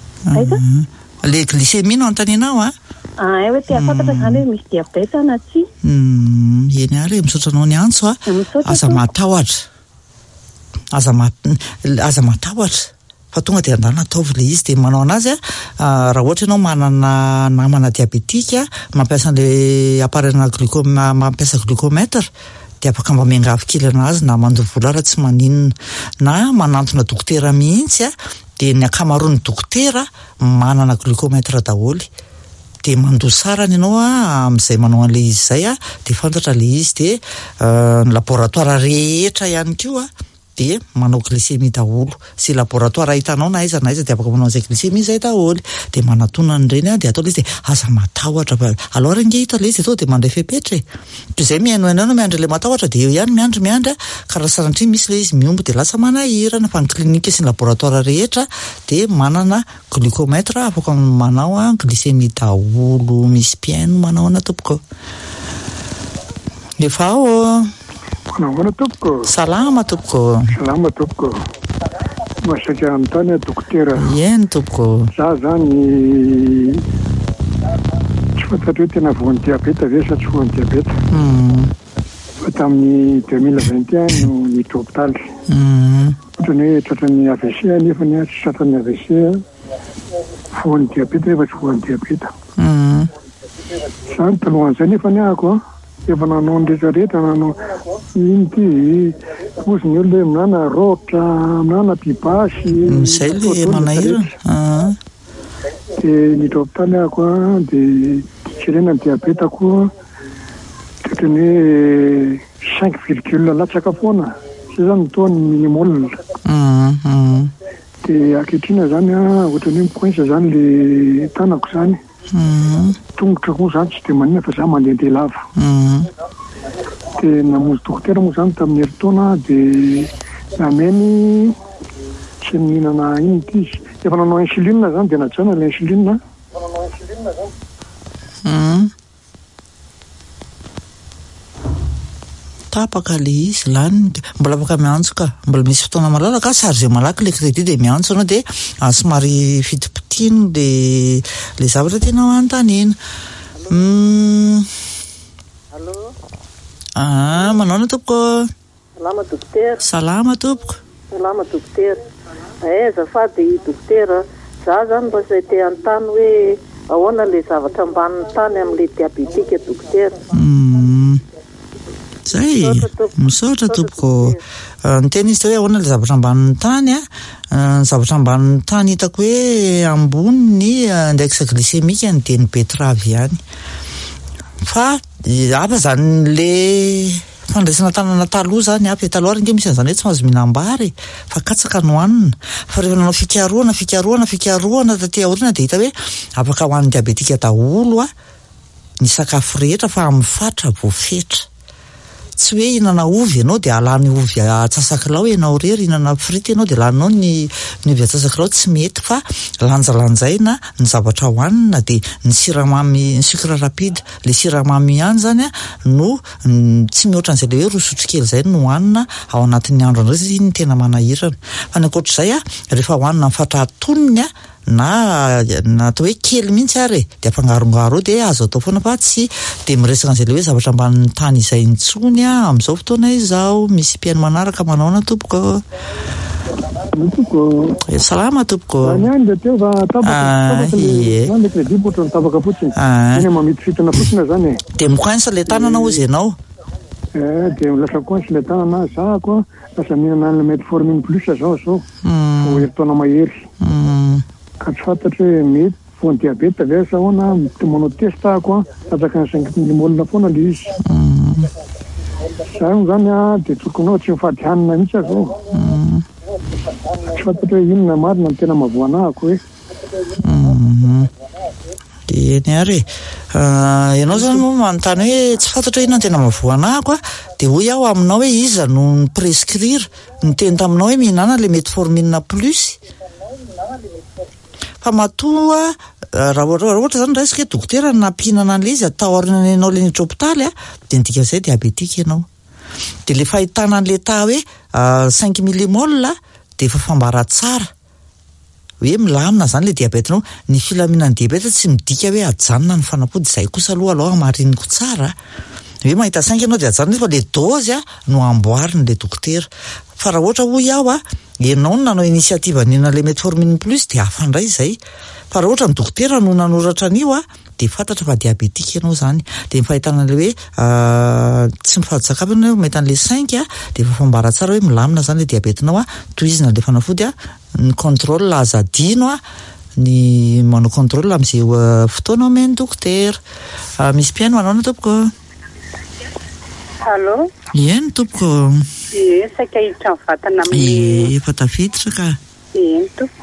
le glycémie no antaninao a ah hoe te hafantatra zany hoe misy diabeta na tsy eny ary misaotra anao ny antso a aza matahotra aza aza matahotra fa tonga dia andana ataovy le izy dia manao anazy a raha ohatra ianao manana namana diabetika mampiasa an'le appareil-na gluco mampiasa glucomètre dia afaka mba miangavy kely anazy na mandovola raha tsy maninona na manantona dokotera mihitsy a dia ny akamaroan'ny dokotera manana glucomètre daholy dia mandoa sarany ianao a amin'izay manao an'ilay izy izay a dia fantatra le izy dia ny laboratoire rehetra ihany koa dia manao glycémie daholo sy laboratoire hitanao na aiza na aiza dia afaka manao an'izay glycémie izay daholo dia manatonana ireny a dia atao le izy dia aza matahotra alors inge hita le izy atao dia mandray fepetra e toy izay mihainohaino no miandry le matahotra dia eo ihany miandry miandry ka raha sanatria misy le izy miombo dia lasa manahirana fa ny klinika sy ny laboratoire rehetra dia manana glucomètre afaka manao a glycémie daholo misy mpiaino manao ana tompoko efa ao Manao tompoko. Salama tompoko. Salama tompoko. Masaka am'tany dokotera. Ien tompoko. Za zany tsy fantatra hoe tena voan'ny diabeta ve sa tsy voan'ny diabeta. Fa tamin'ny deux mille vingt et un no niditra hôpitaly. Ohatrany hoe tratran'ny A V C nefa ny tsy tratran'ny A V C voan'ny diabeta nefa tsy voan'ny diabeta. Zany talohan'izay nefa ny ahako a efa nanao ny rehetrarehetra nanao iny ty osy ny olo hoe minana rotra minana pibasy izay le manahirana dia niditra hopitaly ahako a dia jerena ny diabeta koa ohatrany hoe cinq virgule latsaka foana zay zany toa ny minimol dia ankehitrina zany a ohatrany hoe mipoinsa zany le tanako zany tongotra koa zany tsy dia manina fa za mandehandeha lava dia namonjy dokotera moa zany tamin'ny heritaona dia nameny tsy mihinana iny ty izy efa nanao insuline zany dia najanona ilay insuline tapaka le izy lany mbola afaka miantso ka mbola misy fotoana malalaka sarge malaky le crédit dia miantso anao dia somary fitipitino dia le zavatra tena anontaniana. Ah, manao na tompoko? Salama dokotera. Salama tompoko. Salama dokotera. Eh, azafady dokotera, za zany mba zay te anontany hoe ahoana le zavatra ambanin'ny tany amin'le diabetika dokotera. Zay misaotra tompoko. Ny tena izy hoe ahoana le zavatra ambanin'ny tany a, ny zavatra ambanin'ny tany hitako hoe ambony ny index glycémique dia ny betravy ihany. Fa apa zany le fandraisana tanana taloha zany apa taloha ary nge misy an'izany hoe tsy mahazo mihinam-bary fa katsaka no hanina fa rehefa nanao fikarohana fikarohana fikarohana taty aoriana dia hita hoe afaka ho an'ny diabetika daholo a ny sakafo rehetra fa amin'ny fatra voafetra. Tsy hoe hinana ovy ianao dia alany ovy atsasakilao ianao rery, hinana frity ianao dia alanao ny ny ovy atsasakilao, tsy mety fa lanjalanjaina ny zavatra hohanina dia ny siramamy ny sucre rapide le siramamy ihany zany a no tsy mihoatra an'izay le hoe roa sotro kely izay no hohanina ao anatin'ny andro andray ny tena manahirana. Fa ny ankoatr'izay a rehefa hohanina amin'ny fatra atonony a na na atao hoe kely mihitsy ary dia afangarongaro dia azo atao foana fa tsy dia miresaka an'izay le hoe zavatra ambanin'ny tany izay intsony a amin'izao fotoana izao. Misy piano manaraka manao na tompoko. Tompoko. Salama tompoko. Any any dia teo fa tabaka le crédit botra ny tabaka fotsiny. Eny mamity fitona fotsiny zany e. Dia mikoinsa le tanana ozy ianao. Eh dia lasa koinsa le tanana zako lasa mihinana le metformine plus zao zao. Vao heritaona mahery. Ka tsy fantatra hoe mety fo ny diabeta ve sa ahoana manao test ako a latsaka ny cinq millimol foana le izy. Zay zany a dia tokonao tsy mifady hanina mihitsy aho. Tsy fantatra hoe inona marina ny tena mahavoana ako hoe. Eny ary ianao zany moa manontany hoe tsy fantatra hoe inona ny tena mahavoana ako a dia hoy aho aminao hoe iza no ny prescrire ny teny taminao hoe mihinana le metformine plus. Fa matoa raha ohatra zany raisika hoe dokotera nampihinana an'le izy atao aoriana ianao le niditra hopitaly a dia nidika izay diabetika ianao. Dia le fahitana an'le ta hoe cinq millimol dia efa fambara tsara hoe milamina zany le diabetanao. Ny filaminan'ny diabeta tsy midika hoe ajanona ny fanapody, izay kosa aloha aloha mariniko tsara hoe mahita cinq ianao dia ajanona, fa le dose a no amboariny le dokotera. Fa raha ohatra hoy aho a ianao no nanao inisiativa nina le metformine plus dia hafandray izay. Fa raha ohatra ny dokotera no nanoratra an'io a dia fantatra fa diabetika ianao zany. Dia fahitana le hoe tsy mifady-sakafo ianao hoe mahita an'le cinq a dia efa fambara tsara hoe milamina zany le diabetanao a, tohizina le fanafody a, ny contrôle aza adino a, ny manao contrôle amin'izay fotoana omeny dokotera. Misy piano manao na tompoko. Allô? Eny tompoko. Eh, saika hiditra amin'ny vatana amin'ny... Efa tafiditra ka. Eny tompoko.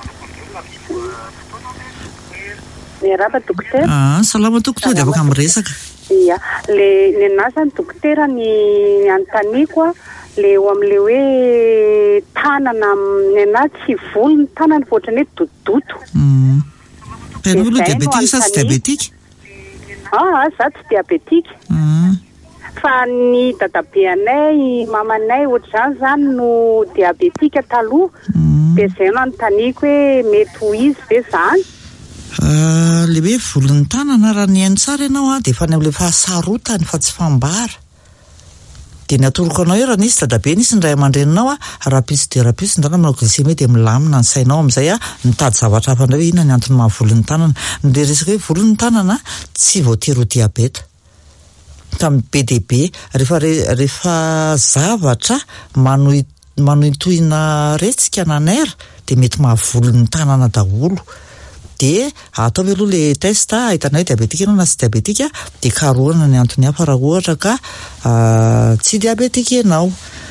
Miarahaba dokotera. Ah, salama tompoko, dia afaka miresaka. Ia, le ny anahy zany dokotera ny anontaniako a le eo amin'le hoe tanana ny anahy tsy volo ny tanana fa ohatrany hoe dotodoto. Ianao aloha diabetika sa tsy diabetika? Ah, za tsy diabetika. Fa ny dadabe anay, mamanay ohatr'izany zany no diabetika taloha. Dia izay no anontaniako hoe mety ho izy ve zany? Le hoe volon'ny tanana raha ny haino tsara ianao a dia efa any amin'ilay fahasarotany fa tsy fambara. dia ny atoroko anao raha nisy dadabe nisy ny ray aman-dreninao a rahapisy dia rahapisy ndrona manao glycémie dia milamina ny sainao amin'izay a mitady zavatra hafa indray hoe inona ny antony mahavolon'ny tanana dia resaka hoe volon'ny tanana tsy voatery ho diabeta tamin'ny B D B rehefa rehefa zavatra manohy manohitohina retsika na nerf dia mety mahavolon'ny tanana daholo dia ataovy aloha le test ahitana hoe diabetika ianao na tsy diabetika dia karoana ny antony hafa raha ohatra ka tsy diabetika ianao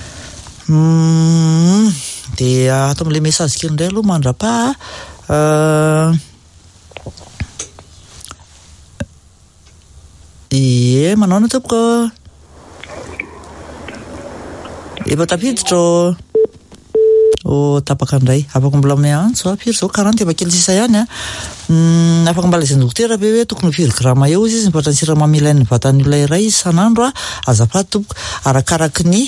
dia atao amin'ilay message kely indray aloha mandra-pa ie manao na tompoko efa tafiditra o tapaka indray afaka mbola miantso a piry zao quarante efa kely sisa ihany a afaka mbala izay dokotera be hoe tokony firy grama eo izy izy mipatra ny siramamy ilain'ny vatan'ny olona iray isan'andro a azafady tompoko arakaraky ny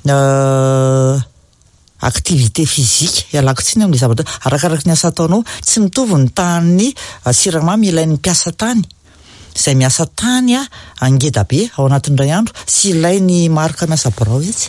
activité physique ialako tsiny amin'ilay zavatra arakaraky ny asa ataonao tsy mitovy ny tahan'ny siramamy ilain'ny mpiasa tany izay miasa tany a angeda be ao anatin'indray andro sy ilain'ny marika miasa birao etsy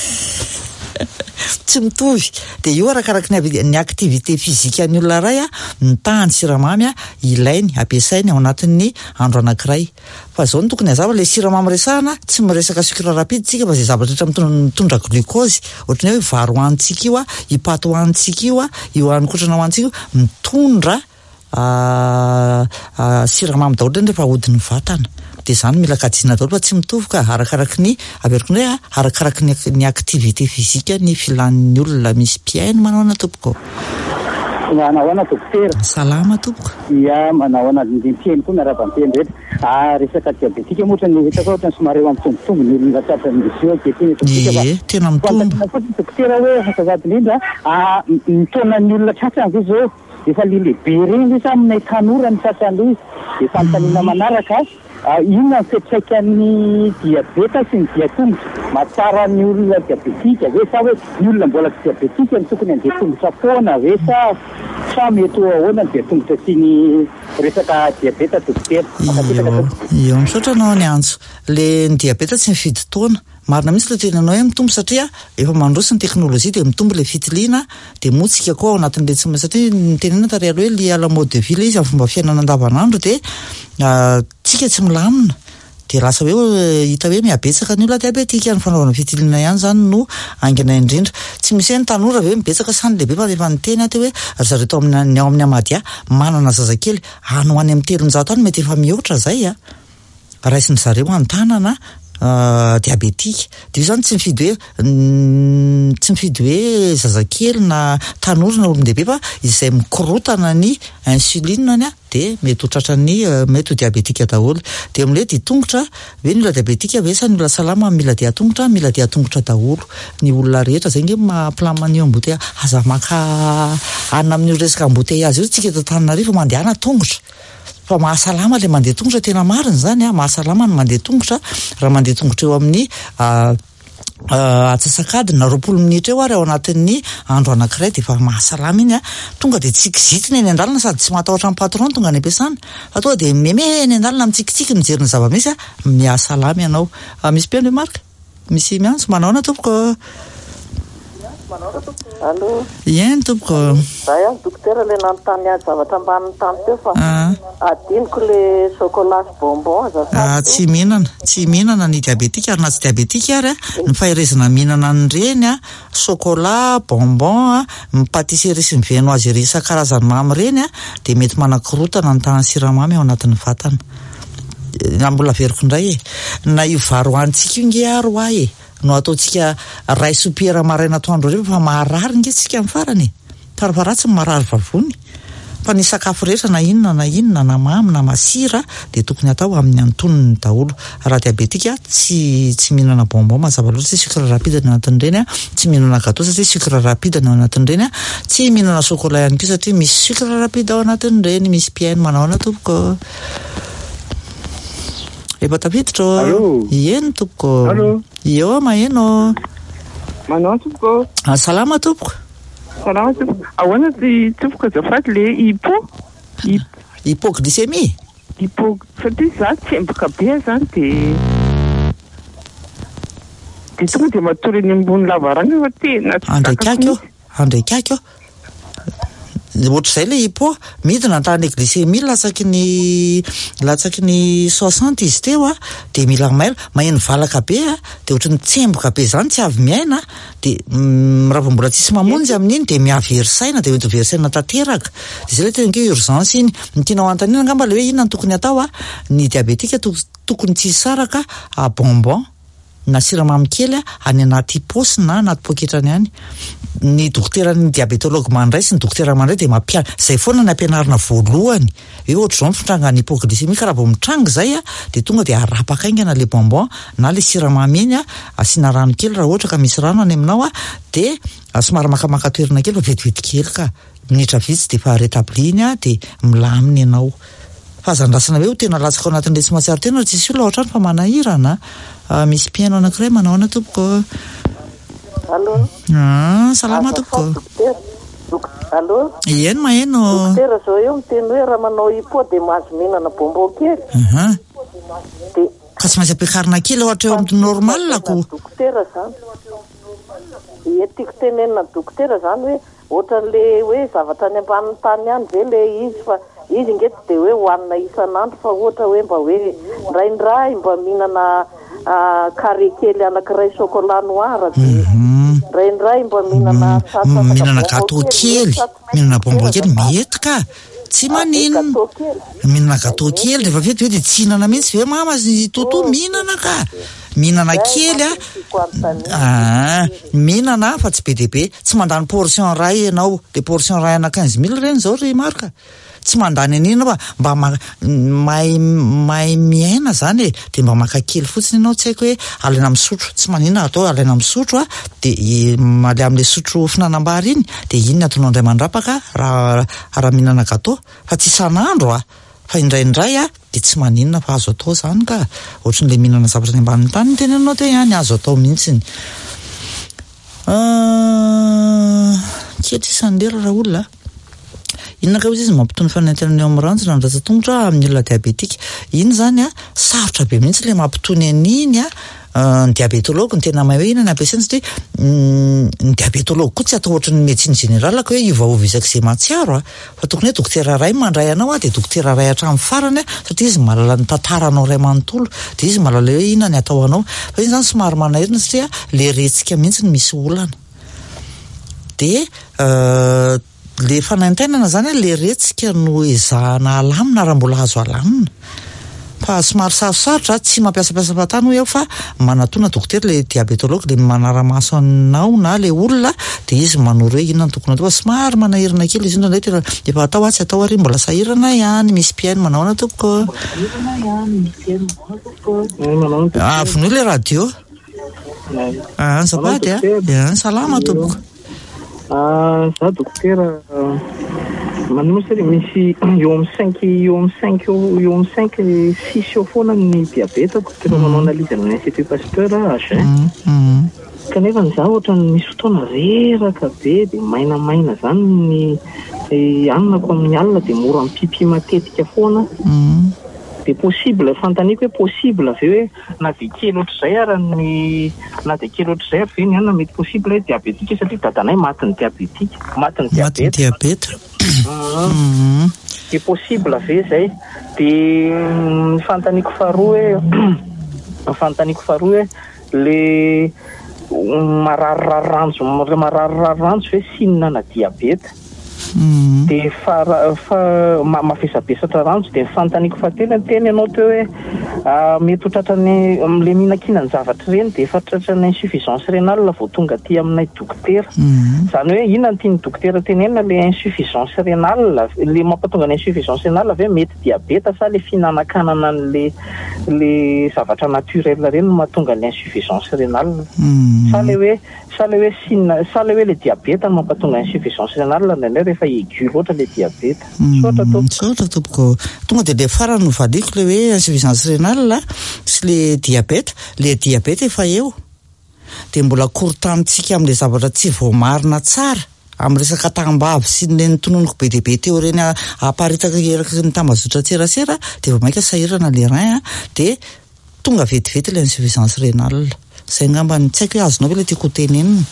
tsy mitovy dia io arakaraky ny activité physique an'ny olona ray a ny tahany siramamy a ilainy ampiasainy ao anatin'ny andro anankiray fa zao ny tokony hazava le siramamy resahana tsy miresaka sucre rapide tsika fa zay zavatra rehetra mitondra glucose ohatrany hoe vary hoanitsika io a ipaty hoanitsika io a io hanin-kotrana hoanitsika io mitondra siramamy daholo rehefa ahodin'ny vatana dia izany mila kajiana daholo fa tsy mitovy ka arakaraky ny averiko indray a arakaraky ny activité physique ny filan'ny olona misy mpiaino manao ana tompoko manao ana dokotera salama tompoko ia manao ana ndimpiaino koa miarabanteny rehetra resaka diabetika moatra ny hitako ohatra ny somary eo ampitombotombo ny olona tratran'izy io ankehitriny ie tena mitombo fotsiny dokotera hoe hasazady indrindra mitaonan'ny olona tratrany izy zao efa lehibe reny izy aminay tanora ny tratrany izy dia fanontaniana manaraka inona ny fiantraikan'ny diabeta sy ny diatongotra mahatsara ny olona diabetika ve sa hoe ny olona mbola tsy diabetika ny tokony andeha tongotra foana ve sa sa mety ahoana ny diatongotra sy ny resaka diabeta dokotera io misaotra anao ny antso le ny diabeta tsy mifidy taona marina mihitsy le tenanao hoe mitombo satria efa mandroso ny teknôlôjia dia mitombo le fitiliana dia motsika koa ao anatin'le tsy satria ny tenena tary aloha hoe li ala mode de ville izy amin'ny fomba fiainana andavanandro dia tsika tsy milamina dia lasa hoe hita hoe mihabetsaka ny olona diabetika ny fanaovana fitiliana ihany zany no angina indrindra tsy misy hoe ny tanora ve mibetsaka sany lehibe fa rehefa nyteny aty hoe zareto amin'ny ao amin'ny amadia manana zazakely any ho any amin'ny telonjato any mety efa mihoatra zay a raisiny zareo an-tanana diabetika dia io zany tsy mifidy hoe tsy mifidy hoe zazakely na tanora na olon-dehibe fa izay mikorotana ny insulineny a dia mety ho tratrany mety ho diabetika daholo dia amin'ilay diatongotra ve ny olona diabetika ve sa ny olona salama mila diatongotra mila diatongotra daholo ny olona rehetra zay nge mamplamany eo ambote aza maka anina amin'ny resaka ambouteillage io tsika eto Antananarivo mandehana tongotra fa mahasalama le mandeha tongotra tena marina zany a mahasalama ny mandeha tongotra raha mandeha tongotra eo amin'ny atsasakadiny na roapolo minitra eo ary ao anatin'ny andro anankiray dia efa mahasalama iny a tonga dia tsikizitina eny an-dalana sady tsy matahotra ny patron tonga any ampiasana fa tonga dia meme eny an-dalana mitsikitsiky mijery ny zava-misy a mihasalama ianao misy mpiaino hoe marika misy miantso manao na tompoko Allô. Ien tompoko. Zay a dokotera le nanontany azy zavatra mbaniny tany teo fa adiniko le chocolat sy bonbon azafady. Ah tsy mihinana, tsy mihinana ny diabetika ary na tsy diabetika ary ny faherezana mihinana an'ireny a chocolat, bonbon, ny pâtisserie sy ny viennoiserie isan-karazany mamy reny a dia mety manakorotana ny tahan'ny siramamy ao anatin'ny vatana. Na mbola veriko indray e. Na io vary hoanitsika io nge aro ahy e. No ataontsika ray sopiera maraina atoandro rehefa fa maharary nge tsika amin'ny farany. Farafaratsy maharary vavony. Fa ny sakafo rehetra na inona na inona na mamy na masira dia tokony atao amin'ny antonony daholo. Raha diabetika tsy tsy mihinana bonbon mazava loatra sucre rapide ny anatin'ireny a, tsy mihinana gâteau satria sucre rapide ny anatin'ireny a, tsy mihinana chocolat ihany koa satria misy sucre rapide ao anatin'ireny, misy piaino manao ana tompoko. Efa tafiditra. Allô. Ien tompoko. Allô. Io maheno. Manao tompoko. Ah, salama tompoko. Salama tompoko. Ahoana ty tompoko azafady le hypo? Hypoglycémie? Hypo satria za tsemboka be zany dia dia tonga dia matory eny ambony lavaranga fa tena andraikako andraikako ohatr'izay le hipo midina tany glycémie latsaky ny latsaky ny soixante izy teo a dia mila mailo maheno valaka be a dia ohatry ny tsemboka be zany tsy avy miaina dia raha vao mbola tsisy mamonjy amin'iny dia miaverysaina dia ohatry verysaina tanteraka dia zay le tena hoe urgence iny ny tianao antanina angamba le hoe inona ny tokony atao a ny diabetika tokony tsy hisaraka a bonbon na siramamy kely any anaty paosy na anaty poketrany any ny dokotera-ny diabetologue mandray sy ny dokotera mandray dia mampiana zay foana ny ampianarina voalohany hoe ohatr'izao ny fitranga ny hypoglycémie ka raha vao mitranga zay a dia tonga dia arapaka aingana le bonbon na le siramamy iny a asiana rano kely raha ohatra ka misy rano any aminao a dia somary makamaka toerana kely fa vetivety kely ka minitra vitsy dia fa rétabli iny a dia milaminy ianao fa azandrasana hoe ho tena latsaka ao anatin'ilay tsy mahatsiaro tena tsisy olona ohatrany fa manahirana misy mpiaino anankiray manao ana tompoko allo ah salama tompoko allo eny maheno dokotera zao eo miteny hoe raha manao hipo dia mahazo mihinana bonbon kely aha dia ka tsy maintsy ampiakarina kely ohatra eo amin'ny normal ko dokotera zany etiako tenenina dokotera zany hoe ohatran'le hoe zavatra any ambanin'ny tany any ve le izy fa izy ngety dia hoe hohanina isan'andro fa ohatra hoe mba hoe ndraindray mba mihinana carré kely anankiray chocolat noir dia ndraindray mba mihinana mihinana gâteau kely mihinana bonbon kely mety ka tsy maninona mihinana gâteau kely rehefa vety hoe dia tsy hihinana mihitsy ve mama toto mihinana ka mihinana kely a mihinana fa tsy be dia be tsy mandany portion ray ianao le portion ray ana quinze mille reny zao ry marika tsy mandany anina fa mba mahay mahay miaina zany e dia mba maka kely fotsiny ianao tsy haiko hoe alaina amin'ny sotro tsy manina atao alaina amin'ny sotro a dia male amin'le sotro finanam-bary iny dia iny atonao indray mandrapaka raha raha mihinana gâteau fa tsy isan'andro a fa indraindray a dia tsy maninona fa azo atao zany ka ohatran'le mihinana zavatra ny ambanin'ny tany tena ianao teo ihany azo atao mihitsiny kely isan'lera raha olona inona ka izy izy mampitony fanentenana eo amin'ny ranjona ny ratsan-tongotra amin'ny olona diabetika iny zany a sarotra be mihitsy le mampitony an'iny a ny diabetologue ny tena mahay hoe inona ny ampiasaina satria ny diabetologue koa tsy atao ohatry ny médecine générale ka hoe iovaova isak'izay mahatsiaro a fa tokony hoe dokotera ray mandray anao a dia dokotera ray hatramin'ny farany a satria izy malala ny tantaranao ray manontolo dia izy malala hoe inona ny atao anao fa iny zany somary manahirina satria le retsika mihitsy ny misy olana dia le fanaintainana zany le retsika no ezahana alamina raha mbola azo alamina fa somary sarosarotra tsy mampiasapiasa fatana ho eo fa manatona dokotera le diabetologue le manara-maso anao na le olona dia izy manoro hoe inona ny tokony atao fa somary manahirana kely izy indray tena efa atao a tsy atao ary mbola sahirana ihany misy mpiaino manao ana tompoko avony le radio ah zapady a salama tompoko za dokotera manao sary misy eo amin'ny cinq eo amin'ny cinq eo amin'ny cinq six eo foana ny diabetako tena manao analyse amin'ny institut pasteur Agen kanefa ny za ohatra ny misy fotoana reraka be dia mainamaina zany ny anako amin'ny alina dia mora mipipi matetika foana dia possible fantaniko hoe possible avy hoe na dia kely ohatr'izay ary ny na dia kely ohatr'izay ary ve ny anona mety possible hoe diabetika satria dadanay matin'ny diabetika matin'ny diabeta dia possible avy zay dia fantaniko faharoa hoe fantaniko faharoa hoe le mararira ranjo mararira ranjo hoe sinina diabeta dia mafesabesatra ranjo dia fantaniko fahatelo ny teny ianao teo hoe mety ho tratrany le mihinan-kina ny zavatra ireny dia efa tratrany insuffisance rénale vao tonga aty aminay dokotera zany hoe inona ny tiany dokotera tenenina le insuffisance rénale le mampatonga ny insuffisance rénale avy hoe mety diabeta sa le fihinanakanana le le zavatra naturel ireny no mahatonga ny insuffisance rénale sa le hoe sa le hoe sinina sa le hoe le diabeta no mampatonga insuffisance rénale ndraindray rehefa aigu loatra le diabeta sotra tompoko sotra tompoko tonga dia le farany no vadiko le hoe insuffisance rénale sy le diabeta le diabeta efa eo dia mbola korontanitsika amin'ilay zavatra tsy voamarina tsara amin'ny resaka tambavy sy le nitononoko be dia be teo reny aparitaka eraky ny tambazotra tserasera dia vao mainka sahirana le rein dia tonga vetivety le insuffisance rénale zay ngamba ny tsy haiko hoe azonao le tiako tenenina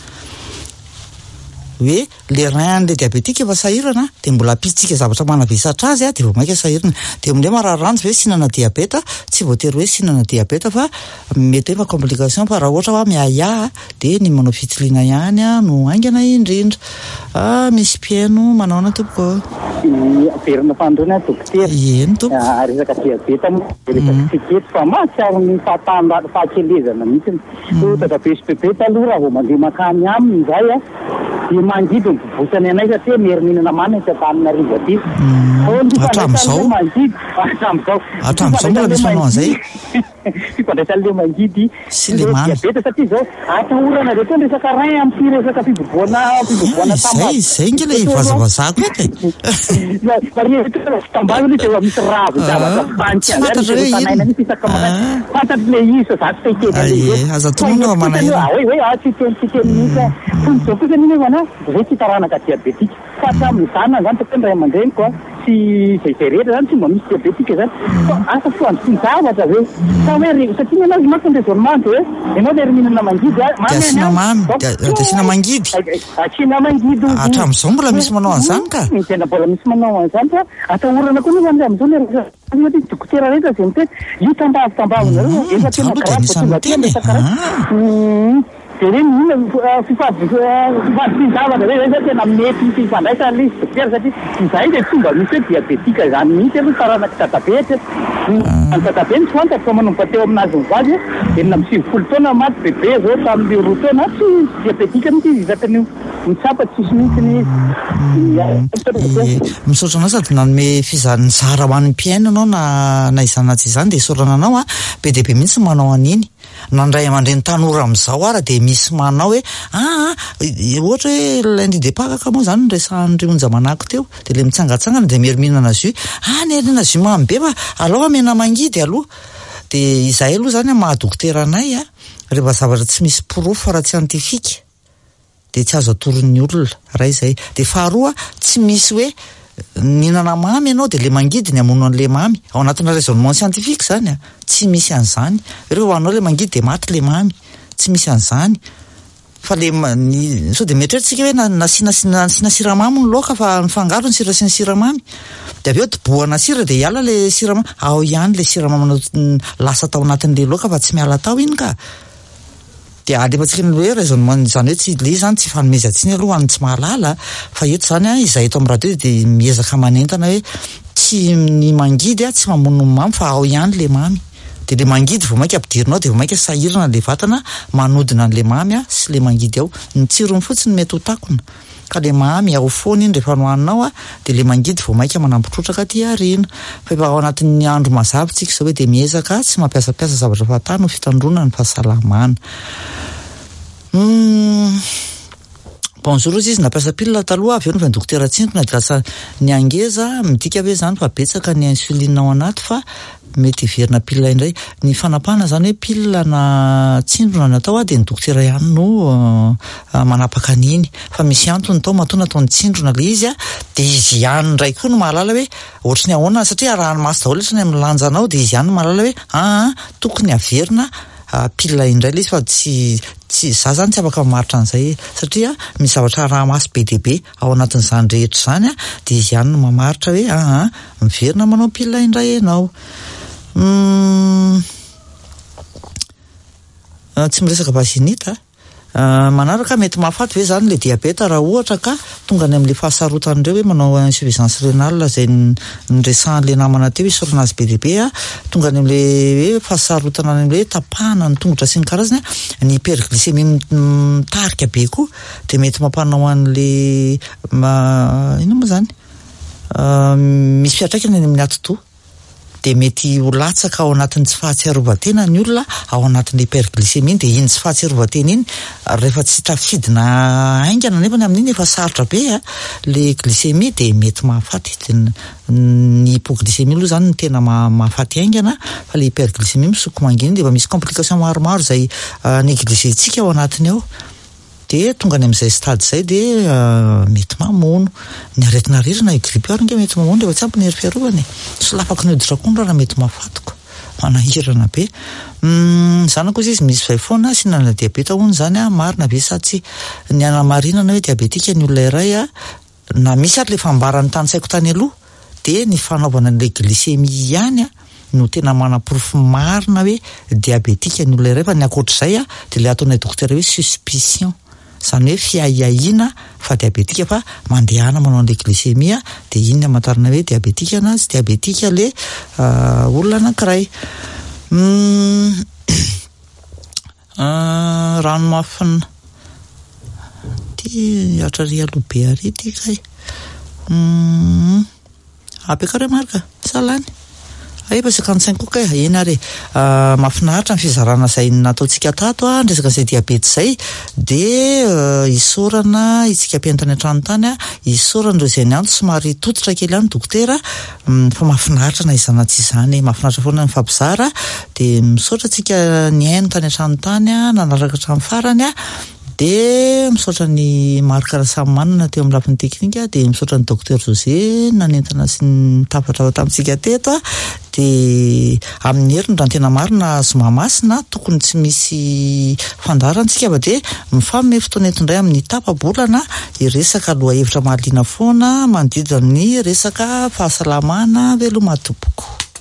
hoe le rein le diabétique efa sahirana dia mbola ampitsika zavatra manavesatra azy a dia vao maika sahirana dia amin'ilay mararanjy hoe sinana diabeta tsy voatery hoe sinana diabeta fa mety hoe fa complication fa raha ohatra hoa miaya dia ny manao fitiliana ihany a no aingana indrindra ah misy mpiaino manao na tompoko verina fandroana dokotera eny tompo resaka diabeta resaka sikety fa mahatsiaro ny fahatanda fahakelezana mihitsy ohatra be S P B taloha raha vao mandeha makany aminy izay a dia mangidy ny bobosany anay satria mery mihinana mana tsy Antananarivo aty hatramin'izao hatramin'izao hatramin'izao mbola misy manao an'izay fifandraisan'le mangidy sy le mamy diabeta satria izao atahorana rehetra ny resaka rein amin'ny resaka fiboboana fiboboana izay izay nge le vazavazako eky tambaziny dia misy ravo zavatra fantsy fisaka fantatry le iso zato fekely aza tonona manahira hoe hoe a tsy teny tsy teny mihitsy fony zao kosa niny mana zay tsy taranaka diabetika fa hatramin'izany zany tokony ray aman-dreny koa sy zay zay rehetra zany tsy mba misy diabetika zany fa asa foandrosiny zavatra hoe fa hoe satria anazy mako ny raisonnement hoe ianao le ry mihinana mangidy dia asina mamy dia asina mangidy asina mangidy hatramin'izao mbola misy manao an'izany ka tena mbola misy manao an'izany fa atahorana koa ny amin'izao le dokotera rehetra zay miteny io tambavy tambavynareo efa tena grave dia reny inona fifadin zavatra re za tena mety fifandraisana izy dokotera satria izay dia fomba misy hoe diabetika zany mihitsy aloha taranaka tatabe ny tatabe ny fantatra fa manomboka teo aminazy mivazy enina amin'ny sivifolo taona maty bebe zao tamin'le roa taona tsy diabetika mihitsy izy izatany mitsapa tsisy mihitsy izy misaotra anao sady nanome fizany zara ho an'ny mpiaino anao na na izany na tsy izany dia isaorana anao a be dia be mihitsy manao an'iny nandray aman-dreny tanora amin'izao ara dia misy manao hoe ah ohatra hoe lundi de Pâques ka moa zany nyresahan'ireo onja manako teo dia le mitsangatsangana dia mery mihinana jus ah ny arinana jus mamy be fa alao amena mangidy aloha dia izahay aloha zany mahadokotera anay a rehefa zavatra tsy misy proof raha scientifique dia tsy azo atoron'ny olona raha izay dia faharoa tsy misy hoe nihinana mamy ianao dia le mangidy ny amono an'le mamy ao anatina raisonnement scientifique zany a tsy misy an'izany ireo hoanao le mangidy dia maty le mamy tsy misy an'izany fa le sao dia mieritreritsika hoe nasina nasina siramamy ny loaka fa ny fangaro ny sira sy ny siramamy dia avy eo diboana sira dia hiala le siramamy ao ihany le siramamy lasa tao anatin'le loaka fa tsy miala tao iny ka dia alefantsika ny hoe raisonnement zany hoe tsy le zany tsy fanomeza tsiny aloha any tsy mahalala fa eto zany a izay eto amin'ny radio dia miezaka manentana hoe tsy ny mangidy a tsy mamono mamy fa ao ihany le mamy dia le mangidy vao maika ampidirinao dia vao maika sahirana le vatana manodina an'le mamy a sy le mangidy ao ny tsirony fotsiny mety ho takona ka le mamy ao foana iny rehefa nohaninao a dia le mangidy vao maika manampitrotraka ty ariana fa efa ao anatin'ny andro mazava tsika izao hoe dia miezaka tsy mampiasapiasa zavatra fahatany ho fitandrona ny fahasalamana bonjour izy izy nampiasa pilina taloha avy eo no fa ny dokotera tsindrona dia lasa ny angeza midika hoe zany fa betsaka ny insuline ao anaty fa mety hiverina pilina indray ny fanapahana zany hoe pilina na tsindrona natao a dia ny dokotera ihany no manapaka an'iny fa misy antony tao matoa nataony tsindrona le izy a dia izy ihany ndray koa no mahalala hoe ohatrany ahoana satria arahany maso daholo ohatrany amin'ny lanjanao dia izy ihany no mahalala hoe ah tokony averina pilina indray le izy fa tsy tsy za zany tsy afaka maritra an'izay satria misy zavatra raha maso be dia be ao anatin'izany rehetra zany a dia izy ihany no mamaritra hoe aa miverina manao pilina indray ianao tsy miresaka vasinita manaraka mety mahafaty hoe zany le diabeta raha ohatra ka tonga any amin'le fahasarotan'ireo hoe manao insuffisance rénale zay nyresan'le namana teo isorana azy be dia be a tonga any amin'le hoe fahasarotana any amin'le tapahana ny tongotra sy ny karazany ny hyperglycémie mitarika be koa dia mety mampanao an'le ino moa zany misy fiatraikany any amin'ny atotoa dia mety ho latsaka ao anatin'ny tsy fahatsiarovatena ny olona ao anatin'le hyperglycémie dia iny tsy fahatsiarovatena iny rehefa tsy tafidina aingana nefa amin'iny efa sarotra be a le glycémie dia mety mahafaty ny hypoglycémie aloha zany ny tena mahafaty aingana fa le hyperglycémie misoko mangina dia efa misy complication maromaro izay négligentsika ao anatiny ao dia tonga any amin'izay stade izay dia mety mamono ny aretina rirana grippe ary nge mety mamono rehefa tsy ampy ny hery fiarovany sy lafaka ny hoditra koa raha mety mahafatiko manahirana be. Mm, zany koa izy misy zay foana sinana diabeta hono zany a marina be sa tsy ny anamarinana hoe diabetika ny olona iray a na misy ary le fambarany tanysaiko tany aloha de ny fanaovana le glycémie ihany a no tena manaporofo marina hoe diabetika ny olona iray fa ny akoatr'izay a de le ataonay dokotera hoe suspicion zany hoe fiahiahina fa diabetika fa mandehana manao an'le glycémie de iny amantarana hoe diabetika na tsy diabetika le uh, olona anankiray. Mm, uh, ranomafina ty atrary aloha be ary ty kay mm, apekare marika salany ay parce que cinq koa kay eny ary uh, mafinaritra ny fizarana zay nataontsika tato a resaka zay diabety zay de uh, isorana itsika mpientana an-trano tany a isorana ireo zay nianto somary totitra kely any dokotera um, fa mafinaritra na izana tsy izany mafinaritra foana ny fampizara de misaotra tsika ny aino tany an-trano tany a nanaraka hatramin'ny farany a de misaotra ny marika samy manana teo amin'ny lafiny teknika de misaotra ny docteur José nanentana sy ny tafatra tamintsika teto a de amin'ny heriny raha tena marina zomamasina tokony tsy misy fandarantsika fa de mifamme fotoana etondray amin'ny tapabolana iresaka aloha hevitra mahaliana foana manodidina ny resaka fahasalamana veloma tompoko.